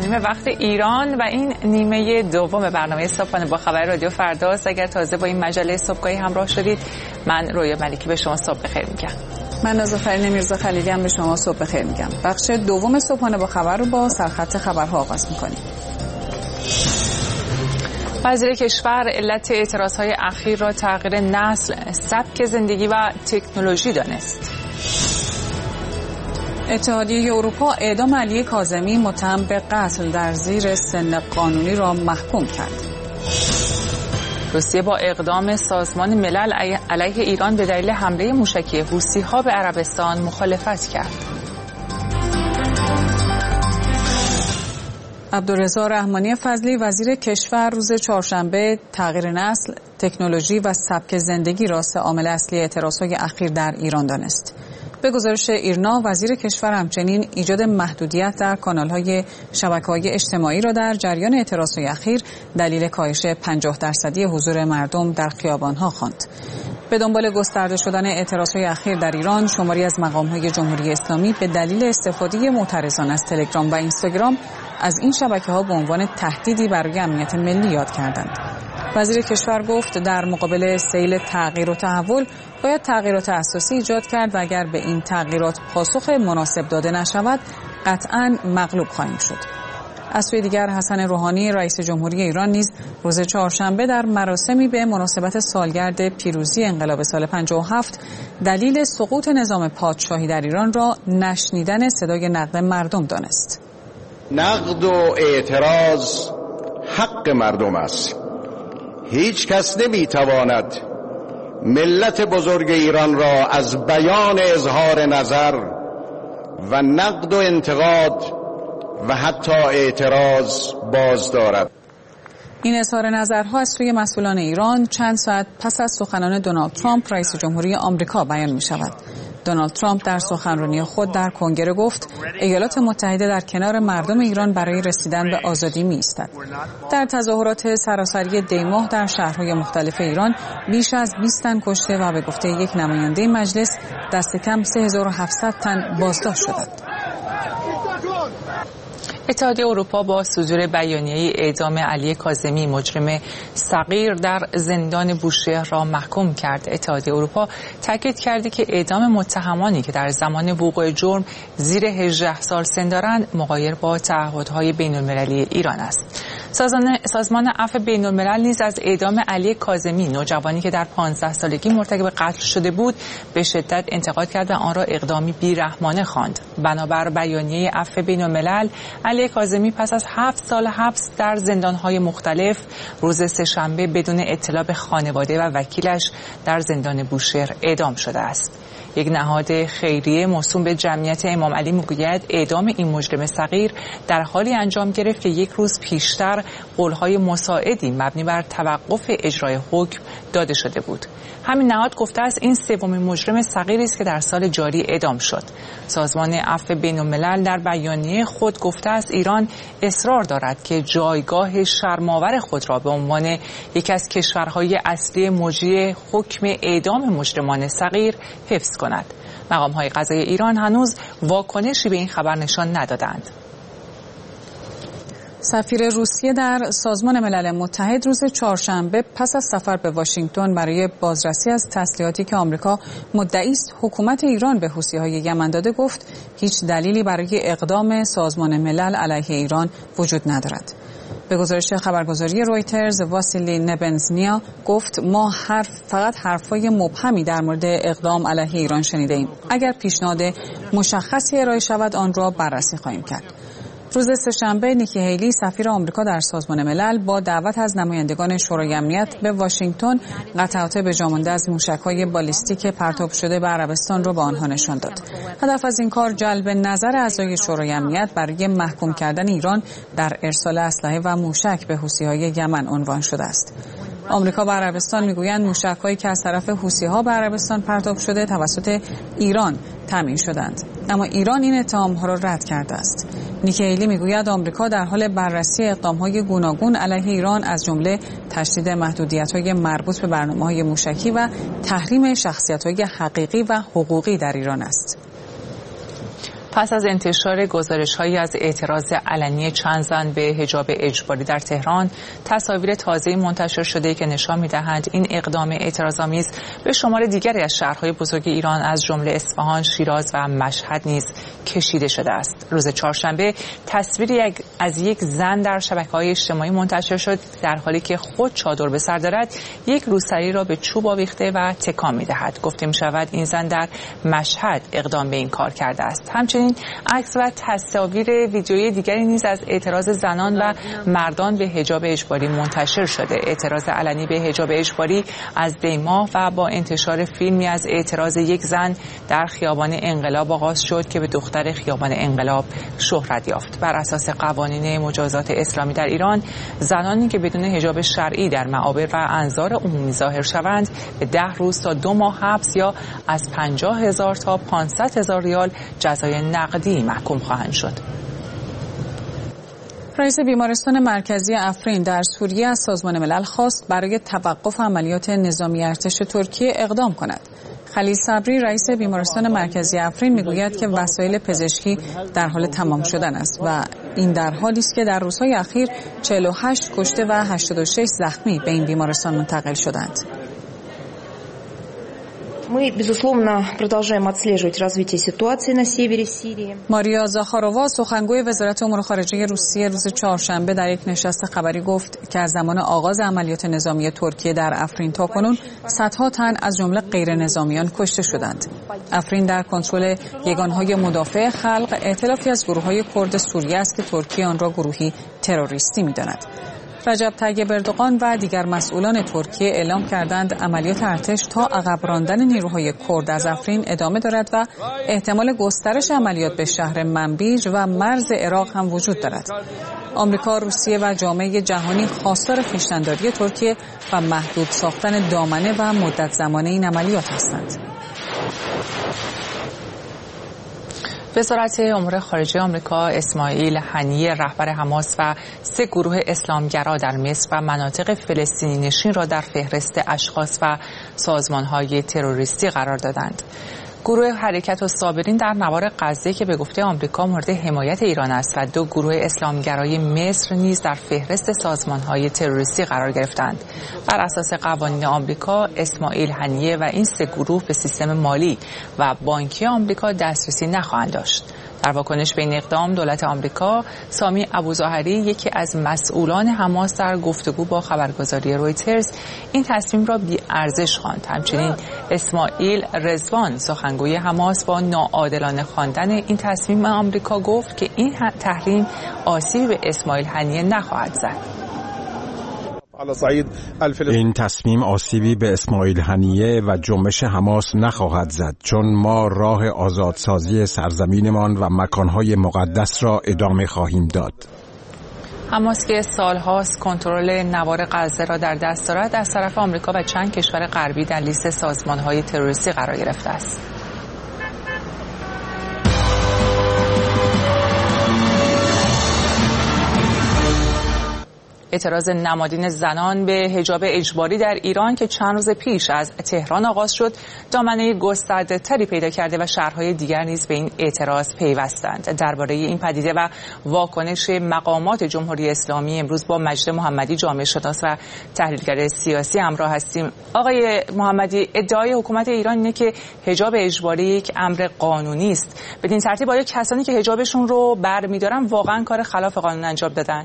نیم وقت ایران و این نیمه دوم برنامه صبحانه با خبر رادیو فرداست. اگر تازه با این مجله صبحگاهی همراه شدید، من رویا ملکی به شما صبح بخیر میگم. من نازافرین میرزا خلیلی هم به شما صبح بخیر میگم. بخش دوم صبحانه با خبر رو با سرخط خبرها آغاز میکنیم. وزیر کشور علت اعتراضهای اخیر را تغییر نسل، سبک زندگی و تکنولوژی دانست. اتحادیه اروپا اعدام علی کاظمی متهم به قتل در زیر سن قانونی را محکوم کرد. روسیه با اقدام سازمان ملل علیه ایران به دلیل حمله موشکی حوثی‌ها به عربستان مخالفت کرد. عبدالرضا رحمانی فضلی وزیر کشور روز چهارشنبه تغییر نسل، تکنولوژی و سبک زندگی را سه عامل اصلی اعتراضهای اخیر در ایران دانست. به گزارش ایرنا، وزیر کشور همچنین ایجاد محدودیت در کانال‌های شبکه‌های اجتماعی را در جریان اعتراضهای اخیر دلیل کاهش پنجاه درصدی حضور مردم در خیابان‌ها خواند. به دنبال گسترده شدن اعتراضهای اخیر در ایران، شماری از مقام‌های جمهوری اسلامی به دلیل استفاده معترضان از تلگرام و اینستاگرام از این شبکه‌ها به عنوان تهدیدی برای امنیت ملی یاد کردند. وزیر کشور گفت در مقابل سیل تغییر و تحول باید تغییرات اساسی ایجاد کرد و اگر به این تغییرات پاسخ مناسب داده نشود قطعاً مغلوب خواهیم شد. از سوی دیگر حسن روحانی رئیس جمهوری ایران نیز روز چهارشنبه در مراسمی به مناسبت سالگرد پیروزی انقلاب سال پنجاه و هفت دلیل سقوط نظام پادشاهی در ایران را نشنیدن صدای نقد مردم دانست. نقد و اعتراض حق مردم است. هیچ کس نمیتواند ملت بزرگ ایران را از بیان اظهار نظر و نقد و انتقاد و حتی اعتراض باز دارد. این اظهار نظرها از سوی مسئولان ایران چند ساعت پس از سخنان دونالد ترامپ رئیس جمهوری آمریکا بیان می شود. دونالد ترامپ در سخنرانی خود در کنگره گفت ایالات متحده در کنار مردم ایران برای رسیدن به آزادی می ایستد. در تظاهرات سراسری دیماه در شهرهای مختلف ایران بیش از بیست تن کشته و به گفته یک نماینده مجلس دست کم سه هزار و هفتصد تن بازداشت شدند. اتحادیه اروپا با صدور بیانیه اعدام علی کاظمی مجرم صغیر در زندان بوشهر را محکوم کرد. اتحادیه اروپا تاکید کرده که اعدام متهمانی که در زمان وقوع جرم زیر هجده سال سن دارند مغایر با تعهدهای بین‌المللی ایران است. سازمان عفو بین‌الملل نیز از اعدام علی کاظمی نوجوانی که در پانزده سالگی مرتکب قتل شده بود به شدت انتقاد کرد و آن را اقدامی بی‌رحمانه خواند. بنابر بیانیه عفو بین‌الملل، علی کاظمی پس از هفت سال حبس در زندان‌های مختلف روز سه‌شنبه بدون اطلاع به خانواده و وکیلش در زندان بوشهر اعدام شده است. یک نهاد خیریه موسوم به جمعیت امام علی میگوید اعدام این مجرم صغیر در حالی انجام گرفت که یک روز پیشتر قولهای مساعدی مبنی بر توقف اجرای حکم داده شده بود. همین نهاد گفته است این سومین مجرم صغیری است که در سال جاری اعدام شد. سازمان عفو بین‌الملل در بیانیه خود گفته است ایران اصرار دارد که جایگاه شرم‌آور خود را به عنوان یکی از کشورهای اصلی مجری حکم اعدام مجرمان صغیر حفظ کند. مقام‌های قضایی ایران هنوز واکنشی به این خبر نشان ندادند. سفیر روسیه در سازمان ملل متحد روز چهارشنبه پس از سفر به واشنگتن برای بازرسی از تسلیحاتی که آمریکا مدعی است حکومت ایران به حوثی‌های یمن داده گفت هیچ دلیلی برای اقدام سازمان ملل علیه ایران وجود ندارد. به گزارش خبرگزاری رویترز، واسیلی نبنزنیا گفت ما حرف فقط حرفای مبهمی در مورد اقدام علیه ایران شنیده ایم. اگر پیشنهاد مشخصی ارائه شود آن را بررسی خواهیم کرد. روز سه‌شنبه نیکی هیلی سفیر آمریکا در سازمان ملل با دعوت از نمایندگان شورای امنیت به واشنگتن قطعات بجامانده از موشک‌های بالیستیک پرتاب شده به عربستان را به آنها نشان داد. هدف از این کار جلب نظر اعضای شورای امنیت برای محکوم کردن ایران در ارسال اسلحه و موشک به حوثی‌های یمن عنوان شده است. آمریکا و عربستان میگویند موشک‌هایی که از طرف حوثی‌ها به عربستان پرتاب شده توسط ایران تامین شدند، اما ایران این اتهام‌ها را رد کرده است. نیکی هیلی میگوید آمریکا در حال بررسی اقدام‌های گوناگون علیه ایران از جمله تشدید محدودیت‌های مربوط به برنامه‌های موشکی و تحریم شخصیت‌های حقیقی و حقوقی در ایران است. پس از انتشار گزارش‌هایی از اعتراض علنی چند زن به حجاب اجباری در تهران، تصاویر تازه‌ای منتشر شده که نشان می‌دهند این اقدام اعتراض‌آمیز به شمار دیگری از شهرهای بزرگ ایران از جمله اصفهان، شیراز و مشهد نیز کشیده شده است. روز چهارشنبه تصویری از یک زن در شبکه‌های اجتماعی منتشر شد در حالی که خود چادر به سر دارد، یک روسری را به چوب آویخته و تکان می‌دهد. گفته می‌شود این زن در مشهد اقدام به این کار کرده است. همچنین عکس و تصاویر ویدیویی دیگری نیز از اعتراض زنان و مردان به حجاب اجباری منتشر شده. اعتراض علنی به حجاب اجباری از دیماه و با انتشار فیلمی از اعتراض یک زن در خیابان انقلاب آغاز شد که به دختر خیابان انقلاب شهرت یافت. بر اساس قوانین مجازات اسلامی در ایران، زنانی که بدون حجاب شرعی در معابر و انظار عمومی ظاهر شوند به ده روز تا دو ماه حبس یا از پنجاه هزار تا پانصد هزار ریال جزای نقدی محکوم خواهند شد. رئیس بیمارستان مرکزی افرین در سوریه از سازمان ملل خواست برای توقف عملیات نظامی ارتش ترکیه اقدام کند. خلیل صبری رئیس بیمارستان مرکزی افرین میگوید که وسایل پزشکی در حال تمام شدن است و این در حالی است که در روزهای اخیر چهل و هشت کشته و هشتاد و شش زخمی به این بیمارستان منتقل شدند. Мы, безусловно, продолжаем отслеживать развитие ситуации на севере Сирии. ماریا زاخارۆوا سخنگوی وزارت امور خارجه روسیه روز چهارشنبه در یک نشست خبری گفت که از زمان آغاز عملیات نظامی ترکیه در افرین تا کنون صدها تن از جمله غیر نظامیان کشته شدند. افرین در کنترل یگانهای مدافع خلق ائتلافی از گروه‌های کرد سوریه است که ترکیه آن را گروهی تروریستی می‌داند. رجب طیب اردوغان و دیگر مسئولان ترکیه اعلام کردند عملیات ارتش تا عقب راندن نیروهای کرد از افرین ادامه دارد و احتمال گسترش عملیات به شهر منبیج و مرز عراق هم وجود دارد. آمریکا، روسیه و جامعه جهانی خواستار خویشتن‌داری ترکیه و محدود ساختن دامنه و مدت زمانه این عملیات هستند. وزارت امور خارجه آمریکا اسماعیل هنیه رهبر حماس و سه گروه اسلامگرا در مصر و مناطق فلسطینی نشین را در فهرست اشخاص و سازمان‌های تروریستی قرار دادند. گروه حرکت الصابرین در نوار غزه که به گفته آمریکا مورد حمایت ایران است و دو گروه اسلامگرای مصر نیز در فهرست سازمان‌های تروریستی قرار گرفتند. بر اساس قوانین آمریکا، اسماعیل هنیه و این سه گروه به سیستم مالی و بانکی آمریکا دسترسی نخواهند داشت. در واکنش به این اقدام، دولت آمریکا، سامی ابوظاهری یکی از مسئولان حماس در گفتگو با خبرگزاری رویترز این تصمیم را بی‌ارزش خواند. همچنین اسماعیل رضوان سخنگوی حماس با ناعادلانه خواندن این تصمیم آمریکا گفت که این تحریم آسیبی به اسماعیل هنیه نخواهد زد. این تصمیم آسیبی به اسماعیل هنیه و جنبش حماس نخواهد زد، چون ما راه آزادسازی سرزمینمان و مکانهای مقدس را ادامه خواهیم داد. حماس که سالهاست کنترل نوار غزه را در دست دارد، از طرف آمریکا و چند کشور غربی در لیست سازمان‌های تروریستی قرار گرفته است. اعتراض نمادین زنان به حجاب اجباری در ایران که چند روز پیش از تهران آغاز شد، دامنه گسترده‌تری پیدا کرده و شهرهای دیگر نیز به این اعتراض پیوستند. درباره این پدیده و واکنش مقامات جمهوری اسلامی امروز با مجد محمدی، جامعه شناس و تحلیلگر سیاسی همراه هستیم. آقای محمدی، ادعای حکومت ایران اینه که حجاب اجباری یک امر قانونی است. بدین ترتیب آیا کسانی که حجابشون رو برمی‌دارن واقعا کار خلاف قانون انجام دادن؟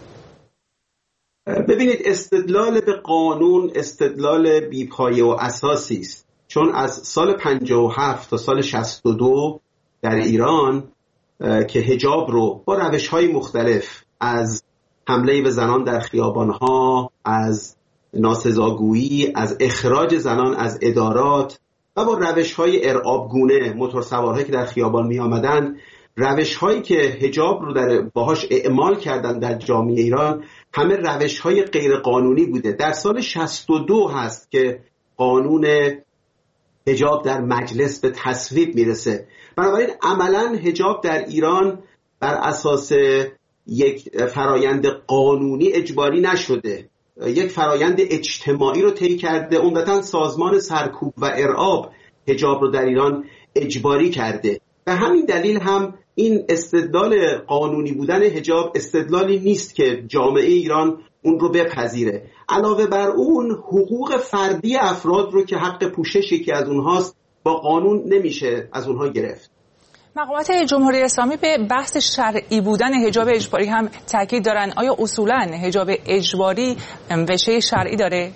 ببینید، استدلال به قانون استدلال بی‌پایه و اساسی است، چون از سال پنجاه و هفت تا سال شصت و دو در ایران که حجاب رو با روش‌های مختلف، از حمله به زنان در خیابان‌ها، از ناسزاگویی، از اخراج زنان از ادارات و با روش‌های ارعابگونه، موتورسوارهایی که در خیابان می‌آمدن، روش‌هایی که حجاب رو در باهاش اعمال کردن در جامعه ایران، همه روش‌های غیر قانونی بوده. در سال شصت و دو هست که قانون حجاب در مجلس به تصویب میرسه. بنابراین عملاً حجاب در ایران بر اساس یک فرایند قانونی اجباری نشده، یک فرایند اجتماعی رو طی کرده. عمدتاً سازمان سرکوب و ارعاب حجاب رو در ایران اجباری کرده و به همین دلیل هم این استدلال قانونی بودن حجاب استدلالی نیست که جامعه ایران اون رو بپذیره. علاوه بر اون حقوق فردی افراد رو که حق پوشش یکی از اونهاست با قانون نمیشه از اونها گرفت. مقامات جمهوری اسلامی به بحث شرعی بودن حجاب اجباری هم تاکید دارن. آیا اصولاً حجاب اجباری وجه شرعی داره؟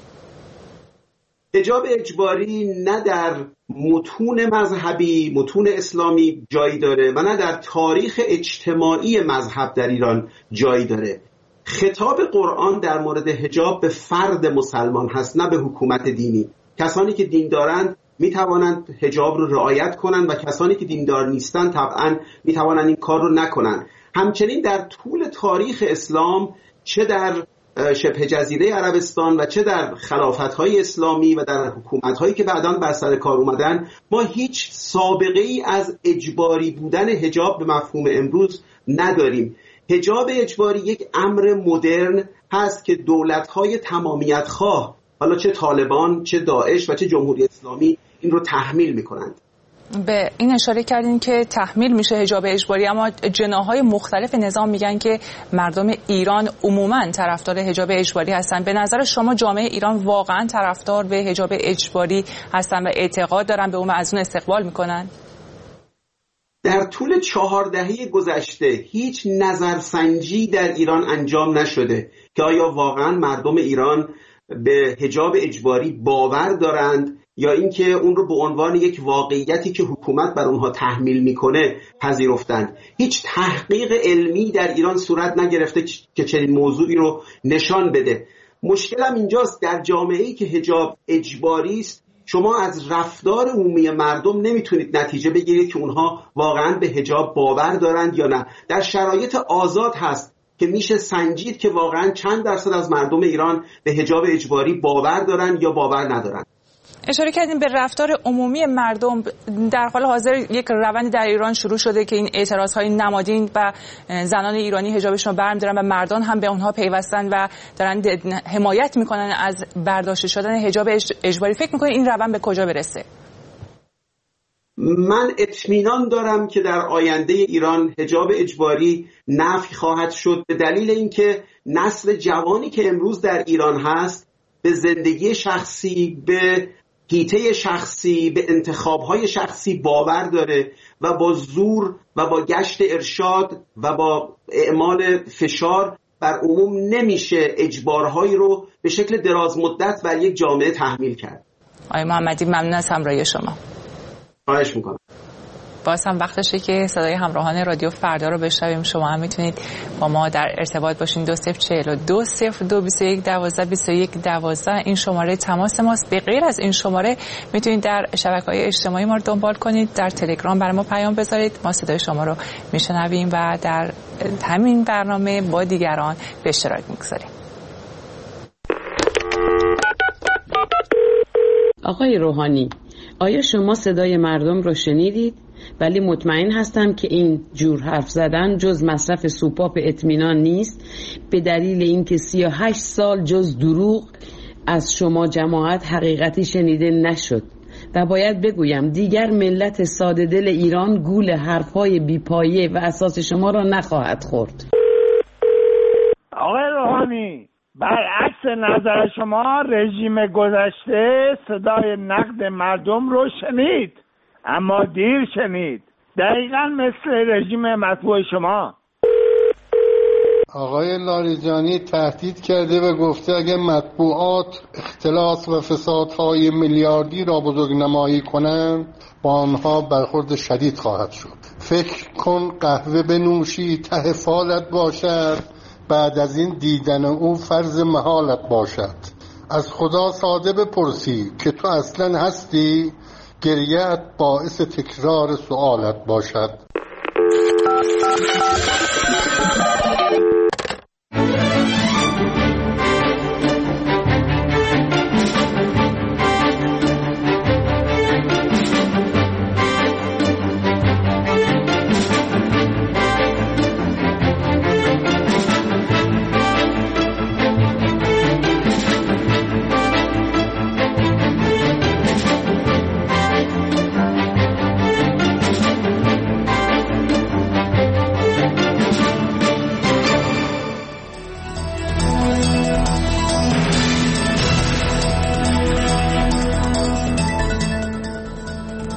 حجاب اجباری نه در متون مذهبی، متون اسلامی جایی داره و نه در تاریخ اجتماعی مذهب در ایران جایی داره. خطاب قرآن در مورد حجاب به فرد مسلمان هست، نه به حکومت دینی. کسانی که دین دارند می توانند حجاب رو رعایت کنند و کسانی که دیندار نیستند طبعا می توانند این کار رو نکنند. همچنین در طول تاریخ اسلام چه در شبه جزیره عربستان و چه در خلافت‌های اسلامی و در حکومت‌هایی که بعداً بر سر کار اومدن ما هیچ سابقه ای از اجباری بودن حجاب به مفهوم امروز نداریم. حجاب اجباری یک امر مدرن هست که دولت‌های تمامیت خواه، حالا چه طالبان، چه داعش و چه جمهوری اسلامی این رو تحمیل می‌کنند. به این اشاره کردین که تحمیل میشه حجاب اجباری، اما جناح‌های مختلف نظام میگن که مردم ایران عموماً طرفدار حجاب اجباری هستن. به نظر شما جامعه ایران واقعاً طرفدار به حجاب اجباری هستن و اعتقاد دارن به اون و از اون استقبال میکنن؟ در طول چهار دهه گذشته هیچ نظرسنجی در ایران انجام نشده که آیا واقعاً مردم ایران به حجاب اجباری باور دارند یا اینکه اون رو به عنوان یک واقعیتی که حکومت بر اونها تحمیل میکنه پذیرفتند. هیچ تحقیق علمی در ایران صورت نگرفته که چنین موضوعی رو نشان بده. مشکلم اینجاست، در جامعه‌ای که حجاب اجباری است شما از رفتار عمومی مردم نمیتونید نتیجه بگیرید که اونها واقعا به حجاب باور دارند یا نه. در شرایط آزاد هست که میشه سنجید که واقعا چند درصد از مردم ایران به حجاب اجباری باور دارند یا باور ندارند. اشاره کردیم به رفتار عمومی مردم. در حال حاضر یک روند در ایران شروع شده که این اعتراضهای نمادین و زنان ایرانی حجابشون رو برمی‌دارن و مردان هم به اونها پیوستن و دارن حمایت میکنن از برداشته شدن حجاب اجباری. فکر میکنید این روند به کجا برسه؟ من اطمینان دارم که در آینده ایران حجاب اجباری نفی خواهد شد، به دلیل اینکه نسل جوانی که امروز در ایران هست به زندگی شخصی، به هیته شخصی، به انتخاب‌های شخصی باور داره و با زور و با گشت ارشاد و با اعمال فشار بر عموم نمیشه اجبارهایی رو به شکل دراز مدت بر یک جامعه تحمیل کرد. آقای محمدی ممنون از همراهی شما. خواهش میکنم. باز هم وقتشه که صدای همراهان رادیو فردا رو بشنویم. شما هم میتونید با ما در ارتباط باشین. دو صفر چهل و دو صفر دو بیست و یک دوازده بیست و یک دوازده این شماره تماس ماست. به غیر از این شماره میتونید در شبکه‌های اجتماعی ما رو دنبال کنید، در تلگرام برای ما پیام بذارید، ما صدای شما رو میشنویم و در همین برنامه با دیگران به اشتراک میگذاریم. آقای روحانی، آیا شما صدای مردم رو شنیدید؟ ولی مطمئن هستم که این جور حرف زدن جز مصرف سوپاپ اطمینان نیست، به دلیل اینکه سی و هشت سال جز دروغ از شما جماعت حقیقتی شنیده نشد و باید بگویم دیگر ملت ساده دل ایران گول حرفهای بیپایه و اساس شما را نخواهد خورد. آقای روحانی، برعکس نظر شما رژیم گذشته صدای نقد مردم رو شنید، اما دیر شنید، دقیقا مثل رژیم مطبوع شما. آقای لاریجانی تهدید کرده و گفته اگر مطبوعات اختلاس و فسادهای میلیاردی را بزرگنمایی کنند با آنها برخورد شدید خواهد شد. فکر کن قهوه بنوشی ته فالت باشد، بعد از این دیدن او فرض محالت باشد. از خدا ساده بپرسی که تو اصلا هستی، گریه‌ات باعث تکرار سوالت باشد.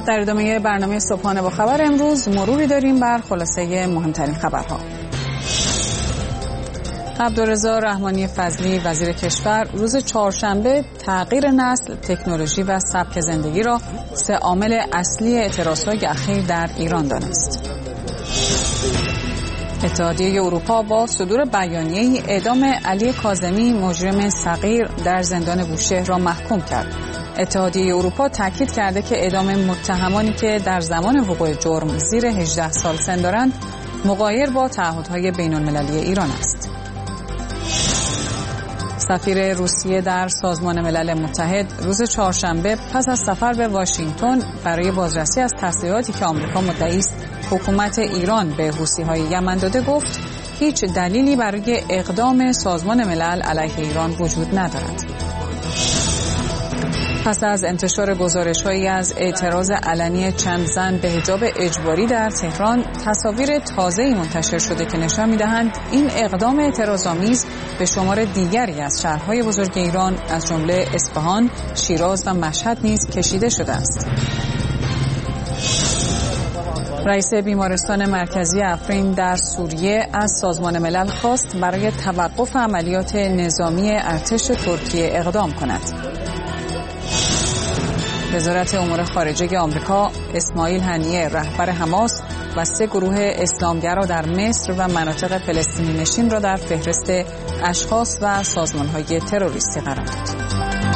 در ادامه برنامه صبحانه با خبر امروز مروری داریم بر خلاصه مهمترین خبرها. عبدالرضا رحمانی فضلی وزیر کشور روز چهارشنبه تغییر نسل، تکنولوژی و سبک زندگی را سه عامل اصلی اعتراضهای اخیر در ایران دانست. اتحادیه اروپا با صدور بیانیه‌ای اعدام علی کاظمی مجرم صغیر در زندان بوشهر را محکوم کرد. اتحادیه اروپا تاکید کرده که اعدام متهمانی که در زمان وقوع جرم زیر هجده سال سن دارند مغایر با تعهدهای بین‌المللی ایران است. سفیر روسیه در سازمان ملل متحد روز چهارشنبه پس از سفر به واشنگتن برای بازرسی از تسلیحاتی که آمریکا مدعی است حکومت ایران به حوثی‌های یمن داده گفت هیچ دلیلی برای اقدام سازمان ملل علیه ایران وجود ندارد. پس از انتشار گزارش‌هایی از اعتراض علنی چند زن به حجاب اجباری در تهران، تصاویر تازه‌ای منتشر شده که نشان می‌دهند این اقدام اعتراض‌آمیز به شمار دیگری از شهرهای بزرگ ایران از جمله اصفهان، شیراز و مشهد نیز کشیده شده است. رئیس بیمارستان مرکزی افرین در سوریه از سازمان ملل خواست برای توقف عملیات نظامی ارتش ترکیه اقدام کند. وزارت امور خارجه آمریکا اسماعیل هنیه رهبر حماس و سه گروه اسلامگرا در مصر و مناطق فلسطینی نشین را در فهرست اشخاص و سازمان‌های تروریستی قرار داد.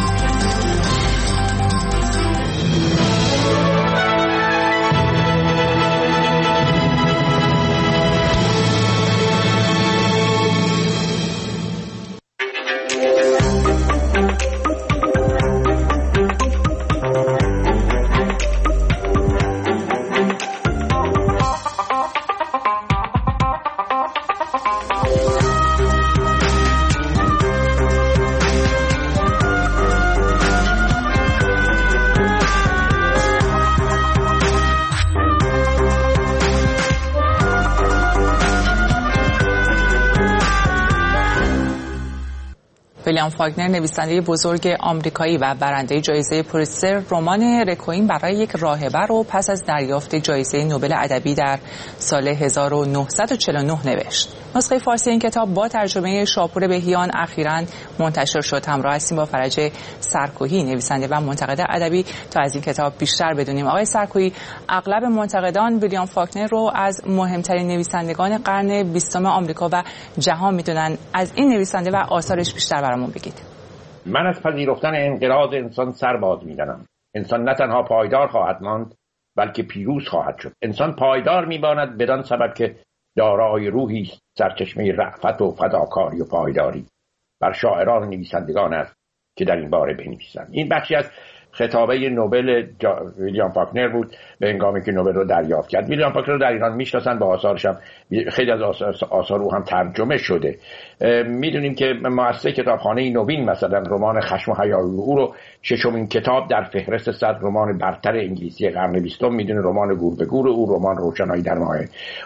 ویلیام فاکنر نویسنده بزرگ آمریکایی و برنده جایزه پولیتزر رمان رکوئین برای یک راهبه رو پس از دریافت جایزه نوبل ادبی در سال هزار و نهصد و چهل و نه نوشت. نسخه فارسی این کتاب با ترجمه شاپور بهیان اخیراً منتشر شد. همراه هستیم با فرج سرکوهی نویسنده و منتقد ادبی تا از این کتاب بیشتر بدونیم. آقای سرکوهی، اغلب منتقدان ویلیام فاکنر رو از مهمترین نویسندگان قرن بیستم آمریکا و جهان میدونن. از این نویسنده و آثارش بیشتر برامون بگید. من از پذیرفتن انقراض انسان سر باز می‌زنم. انسان نه تنها پایدار خواهد ماند بلکه پیروز خواهد شد. انسان پایدار می‌ماند بدان سبب که دارای روحی است سرچشمه رأفت و فداکاری و پایداری. بر شاعران و نویسندگان است که در این باره بنویسند. این بخشی از خطابه نوبل ویلیام فاکنر بود به هنگامی که نوبل رو دریافت کرد. ویلیام فاکنر رو در ایران میشناسن، با آثارش هم خیلی از آثار, آثار او هم ترجمه شده. میدونیم که مؤسسه کتابخانه نوین مثلا رمان خشم و حیا او رو ششمین کتاب در فهرست صد رمان برتر انگلیسی قرن بیستم میدونه. رمان گور به گور او، رمان روشنایی در ماه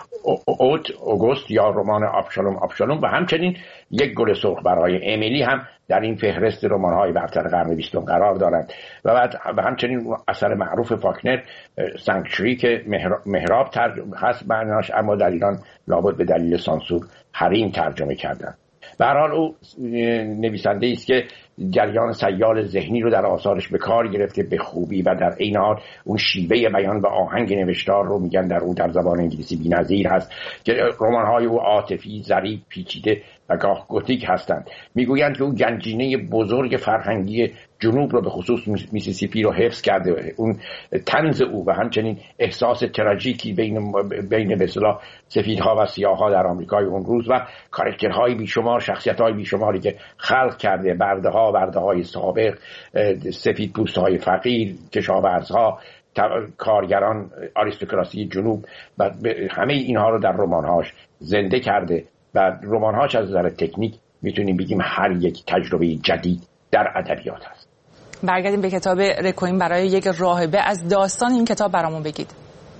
اوت اوگوست یا رمان آبشالوم آبشالوم و همچنین یک گل سرخ برای امیلی هم در این فهرست رمان‌های برتر قرن بیستم قرار دارند. و بعد و همچنین اثر معروف فاکنر سانکچری که محراب ترجمه هست معناش، اما در ایران لابد به دلیل سانسور حریم ترجمه کردن. به هر حال او نویسنده است که جریان سیال ذهنی رو در آثارش به کار گرفته به خوبی و در عین حال اون شیوه بیان و آهنگ نوشتار رو میگن در او در زبان انگلیسی بی‌نظیر هست که رمان‌های او عاطفی، ظریف، پیچیده و گاه گوتیک هستند. میگویند که او گنجینه بزرگ فرهنگی جنوب رو به خصوص میسیسیپی رو حفظ کرده. اون طنز او و همچنین احساس تراژیکی بین بین به اصطلاح سفیدها و سیاه‌ها در آمریکای اون روز و کاراکترهای بیشمار، شخصیت‌های بیشماری که خلق کرده، برده‌ها، برده‌های سابق، سفیدپوست‌های فقیر، کشاورزها، کارگران، آریستوکراسی جنوب و همه اینها رو در رمان‌هاش زنده کرده و رمان‌هاش از نظر تکنیک میتونیم بگیم هر یک تجربه جدید در ادبیات هست. برگردیم به کتاب رکوئین برای یک راهبه. از داستان این کتاب برامون بگید.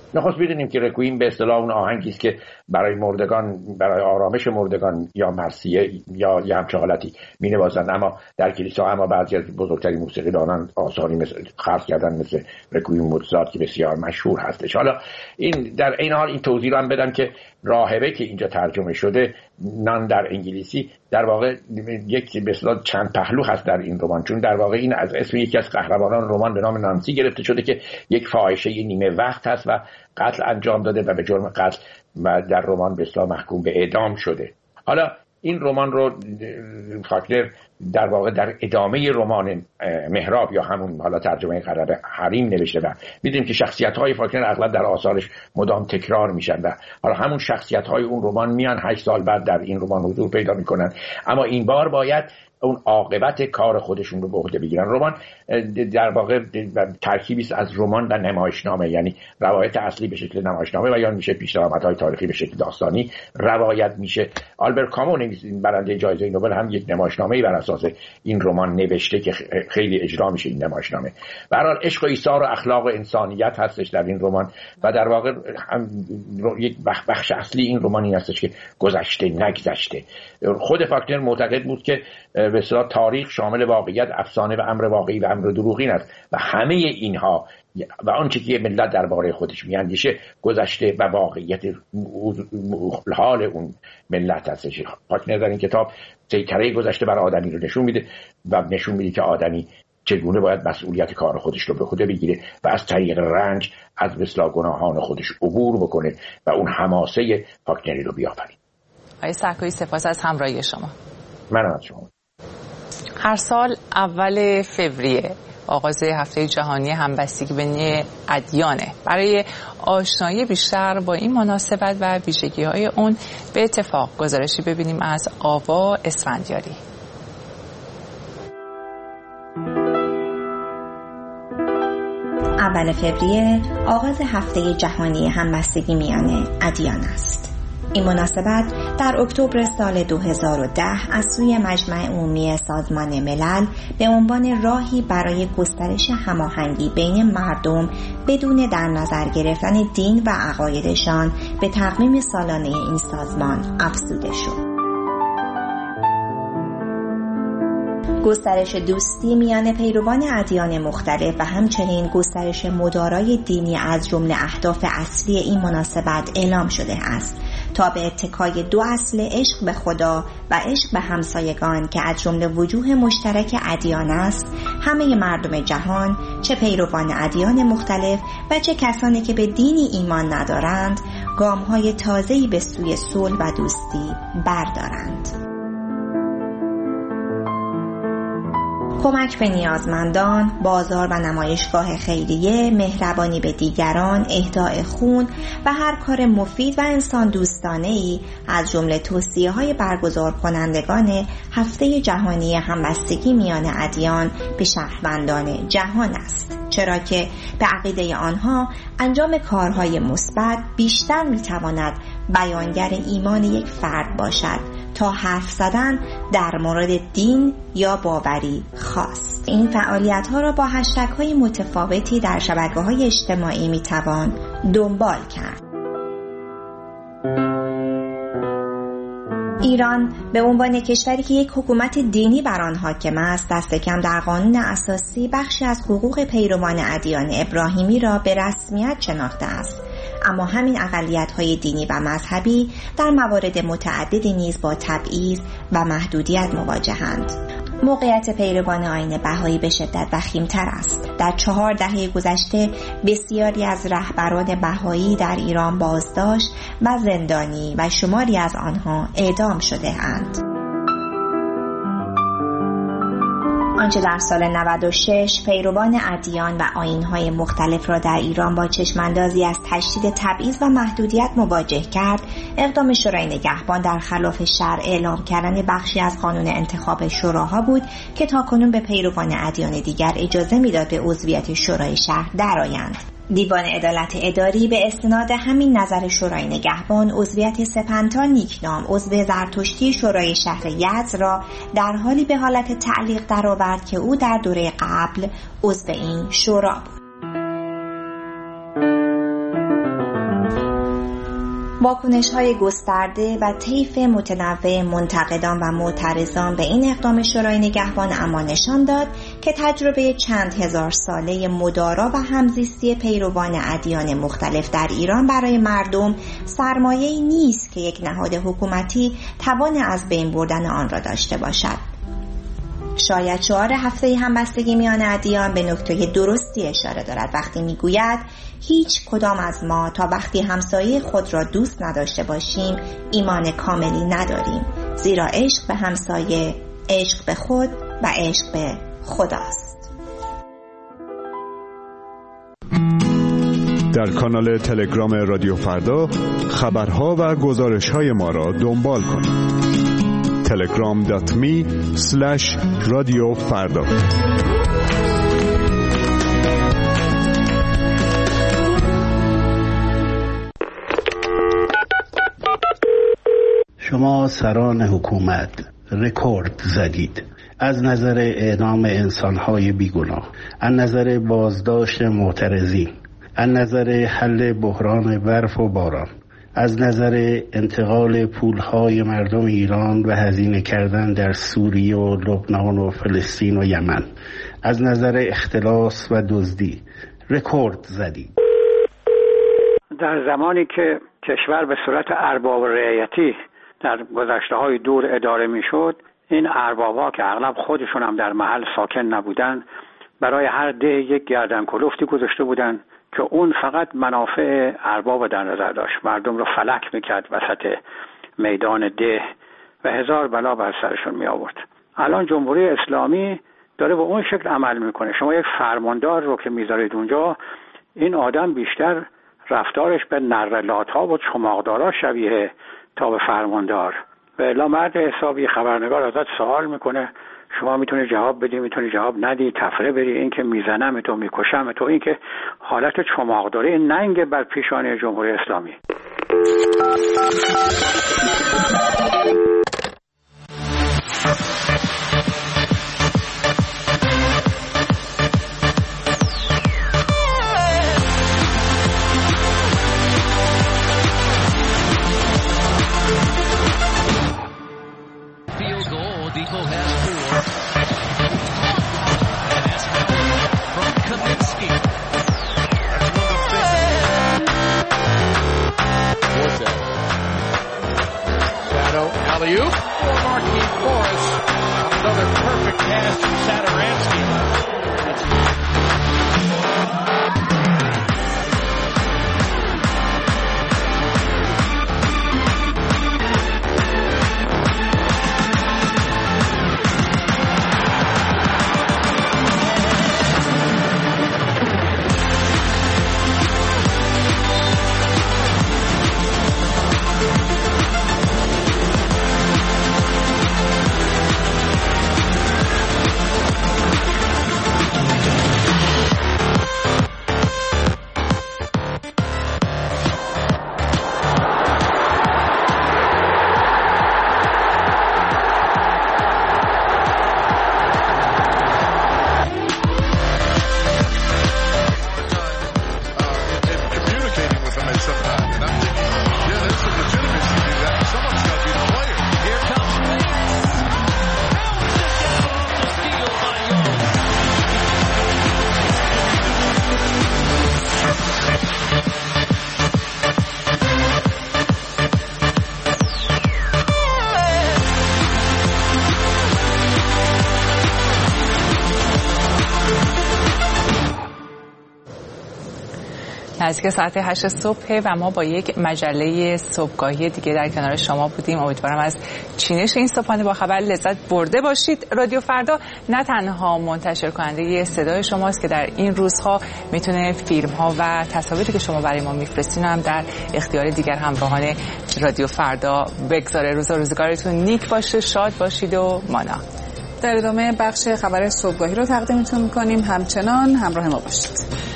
نخست بدونیم که رکویم به اصطلاح اون آهنگی است که برای مردگان، برای آرامش مردگان یا مرثیه یا یه همچه حالتی می‌نوازند، اما در کلیسا اما بعضی از بزرگترین موسیقیدانان آثاری مثل خلق کردن مثل رکویم موزارت که بسیار مشهور هستش. حالا این در این حال این توضیح رو هم بدم که راهبه که اینجا ترجمه شده نان در انگلیسی در واقع یک به اصطلاح چند پهلو هست در این رمان، چون در واقع این از اسم یکی از قهرمانان رمان به نام نانسی گرفته شده که یک فاحشه نیمه وقت هست و قتل انجام داده و به جرم قتل و در رمان به اصطلاح محکوم به اعدام شده. حالا این رمان رو فاکنر در واقع در ادامه رمان محراب یا همون حالا ترجمه قرب حریم نوشته و می‌دونیم که شخصیت‌های فاکنر اغلب در آثارش مدام تکرار میشن و حالا همون شخصیت‌های اون رمان میان هشت سال بعد در این رمان حضور پیدا میکنن، اما این بار باید اون عاقبت کار خودشون رو به عهده بگیرن. رمان در واقع ترکیبی است از رمان و نمایشنامه، یعنی روایت اصلی به شکل نمایشنامه بیان میشه، پیش‌درآمدهای تاریخی به شکل داستانی روایت میشه. آلبرت کامو برنده جایزه نوبل هم یک نمایشنامه‌ای بر اساس این رمان نوشته که خیلی اجرا میشه این نمایشنامه. به هر حال عشق و ایثار و اخلاق و انسانیت هستش در این رمان و در واقع هم یک بخش اصلی این رمان این هستش که گذشته نگذشته. خود فاکنر معتقد بود که به اصطلاح تاریخ شامل واقعیت، افسانه و امر واقعی و امر دروغین است و همه اینها و آنچه که ملت درباره خودش میاندیشه گذشته و واقعیت حال اون ملت هستش. فاکنر در این کتاب سیطره گذشته بر آدمی رو نشون میده و نشون میده که آدمی چگونه باید مسئولیت کار خودش رو به خود بگیره و از طریق رنج از اصلاح گناهان خودش عبور بکنه و اون حماسه فاکنری رو بیافرید. آقای سرکویی سپاس از همراهی شما. منم از شما. هر سال اول فوریه آغاز هفته جهانی همبستگی بین ادیانه. برای آشنایی بیشتر با این مناسبت و ویژگی‌های اون به اتفاق گزارشی ببینیم از آوا اسفندیاری. اول فوریه آغاز هفته جهانی همبستگی میان ادیان است. این مناسبت در اکتبر سال دو هزار و ده از سوی مجمع عمومی سازمان ملل به عنوان راهی برای گسترش هماهنگی بین مردم بدون در نظر گرفتن دین و عقایدشان به تقویم سالانه این سازمان افزوده شد. گسترش دوستی میان پیروان ادیان مختلف و همچنین گسترش مدارای دینی از جمله اهداف اصلی این مناسبت اعلام شده است تا به اتکای دو اصل عشق به خدا و عشق به همسایگان که از جمله وجوه مشترک ادیان است، همه مردم جهان چه پیروان ادیان مختلف و چه کسانی که به دینی ایمان ندارند گام‌های تازه‌ای به سوی صلح و دوستی بردارند. کمک به نیازمندان، بازار و نمایشگاه خیریه، مهربانی به دیگران، اهداء خون و هر کار مفید و انسان دوستانه‌ای از جمله توصیه‌های برگزار کنندگان هفته جهانی همبستگی میان ادیان به شهروندان جهان است، چرا که به عقیده آنها انجام کارهای مثبت بیشتر می‌تواند بیانگر ایمان یک فرد باشد تا حرف زدن در مورد دین یا باوری خاص. این فعالیت‌ها را با هشتگ‌های متفاوتی در شبکه‌های اجتماعی می‌توان دنبال کرد. ایران به عنوان کشوری که یک حکومت دینی بر آن حاکم است، دست کم در قانون اساسی بخشی از حقوق پیروان ادیان ابراهیمی را به رسمیت شناخته است، اما همین اقلیت‌های دینی و مذهبی در موارد متعددی نیز با تبعیض و محدودیت مواجهند. موقعیت پیروان آیین بهایی به شدت وخیم‌تر است. در چهار دهه گذشته بسیاری از رهبران بهایی در ایران بازداشت و زندانی و شماری از آنها اعدام شده اند. آنچه در سال نود و شش پیروان ادیان و آیین‌های مختلف را در ایران با چشماندازی از تشدید تبعیض و محدودیت مواجه کرد، اقدام شورای نگهبان در خلاف شرع اعلام کردن بخشی از قانون انتخاب شوراها بود که تاکنون به پیروان ادیان دیگر اجازه میداد به عضویت شورای شهر درآیند. دیوان عدالت اداری به استناد همین نظر شورای نگهبان عضویت سپنتا نیکنام عضو زرتشتی شورای شهر یزد را در حالی به حالت تعلیق درآورد که او در دوره قبل عضو این شورا بود. واکنش‌های گسترده و طیف متنوع منتقدان و معترضان به این اقدام شورای نگهبان اما نشان داد که تجربه چند هزار ساله مدارا و همزیستی پیروان ادیان مختلف در ایران برای مردم سرمایه‌ای نیست که یک نهاد حکومتی توان از بین بردن آن را داشته باشد. شاید شعار هفته همبستگی میان ادیان به نکته درستی اشاره دارد وقتی میگوید هیچ کدام از ما تا وقتی همسایه خود را دوست نداشته باشیم ایمان کاملی نداریم، زیرا عشق به همسایه عشق به خود و عشق به خداست. در کانال تلگرام رادیو فردا خبرها و گزارش‌های ما را دنبال کنید. تلگرام دات می اسلش رادیو فردا. شما سران حکومت رکورد زدید از نظر اعدام انسان‌های بیگناه، از نظر بازداشت معترضین، از نظر حل بحران برف و باران، از نظر انتقال پولهای مردم ایران و هزینه کردن در سوریه و لبنان و فلسطین و یمن، از نظر اختلاس و دزدی رکورد زدید. در زمانی که کشور به صورت ارباب رعیتی در گذشته‌های دور اداره می‌شد، این اربابا که اغلب خودشون هم در محل ساکن نبودن برای هر ده یک گردن کلفتی گذاشته بودن که اون فقط منافع ارباب در نظر داشت، مردم رو فلک میکرد وسط میدان ده و هزار بلا بر سرشون می آورد. الان جمهوری اسلامی داره به اون شکل عمل میکنه. شما یک فرماندار رو که میذارید اونجا، این آدم بیشتر رفتارش به نرلات ها و چماقدارا شبیه تا به فرماندار. و الا مرد حسابی خبرنگار ازت سوال میکنه، شما میتونی جواب بدی، میتونی جواب ندی، تفره بری، این که میزنم تو میکشم تو، این که حالت چماقداری ننگ بر پیشانی جمهوری اسلامی. نزدیک ساعت هشت صبح و ما با یک مجله صبحگاهی دیگه در کنار شما بودیم. امیدوارم از چینش این صبحانه با خبر لذت برده باشید. رادیو فردا نه تنها منتشر کننده صدای شماست که در این روزها میتونه فیلم ها و تصاویری که شما برای ما میفرستین هم در اختیار دیگر همراهان رادیو فردا بگذاره. روز و روزگارتون نیک باشه، شاد باشید و مانا. در ادامه بخش خبر صبحگاهی رو تقدیمتون میکنیم، همچنان همراه ما باشید.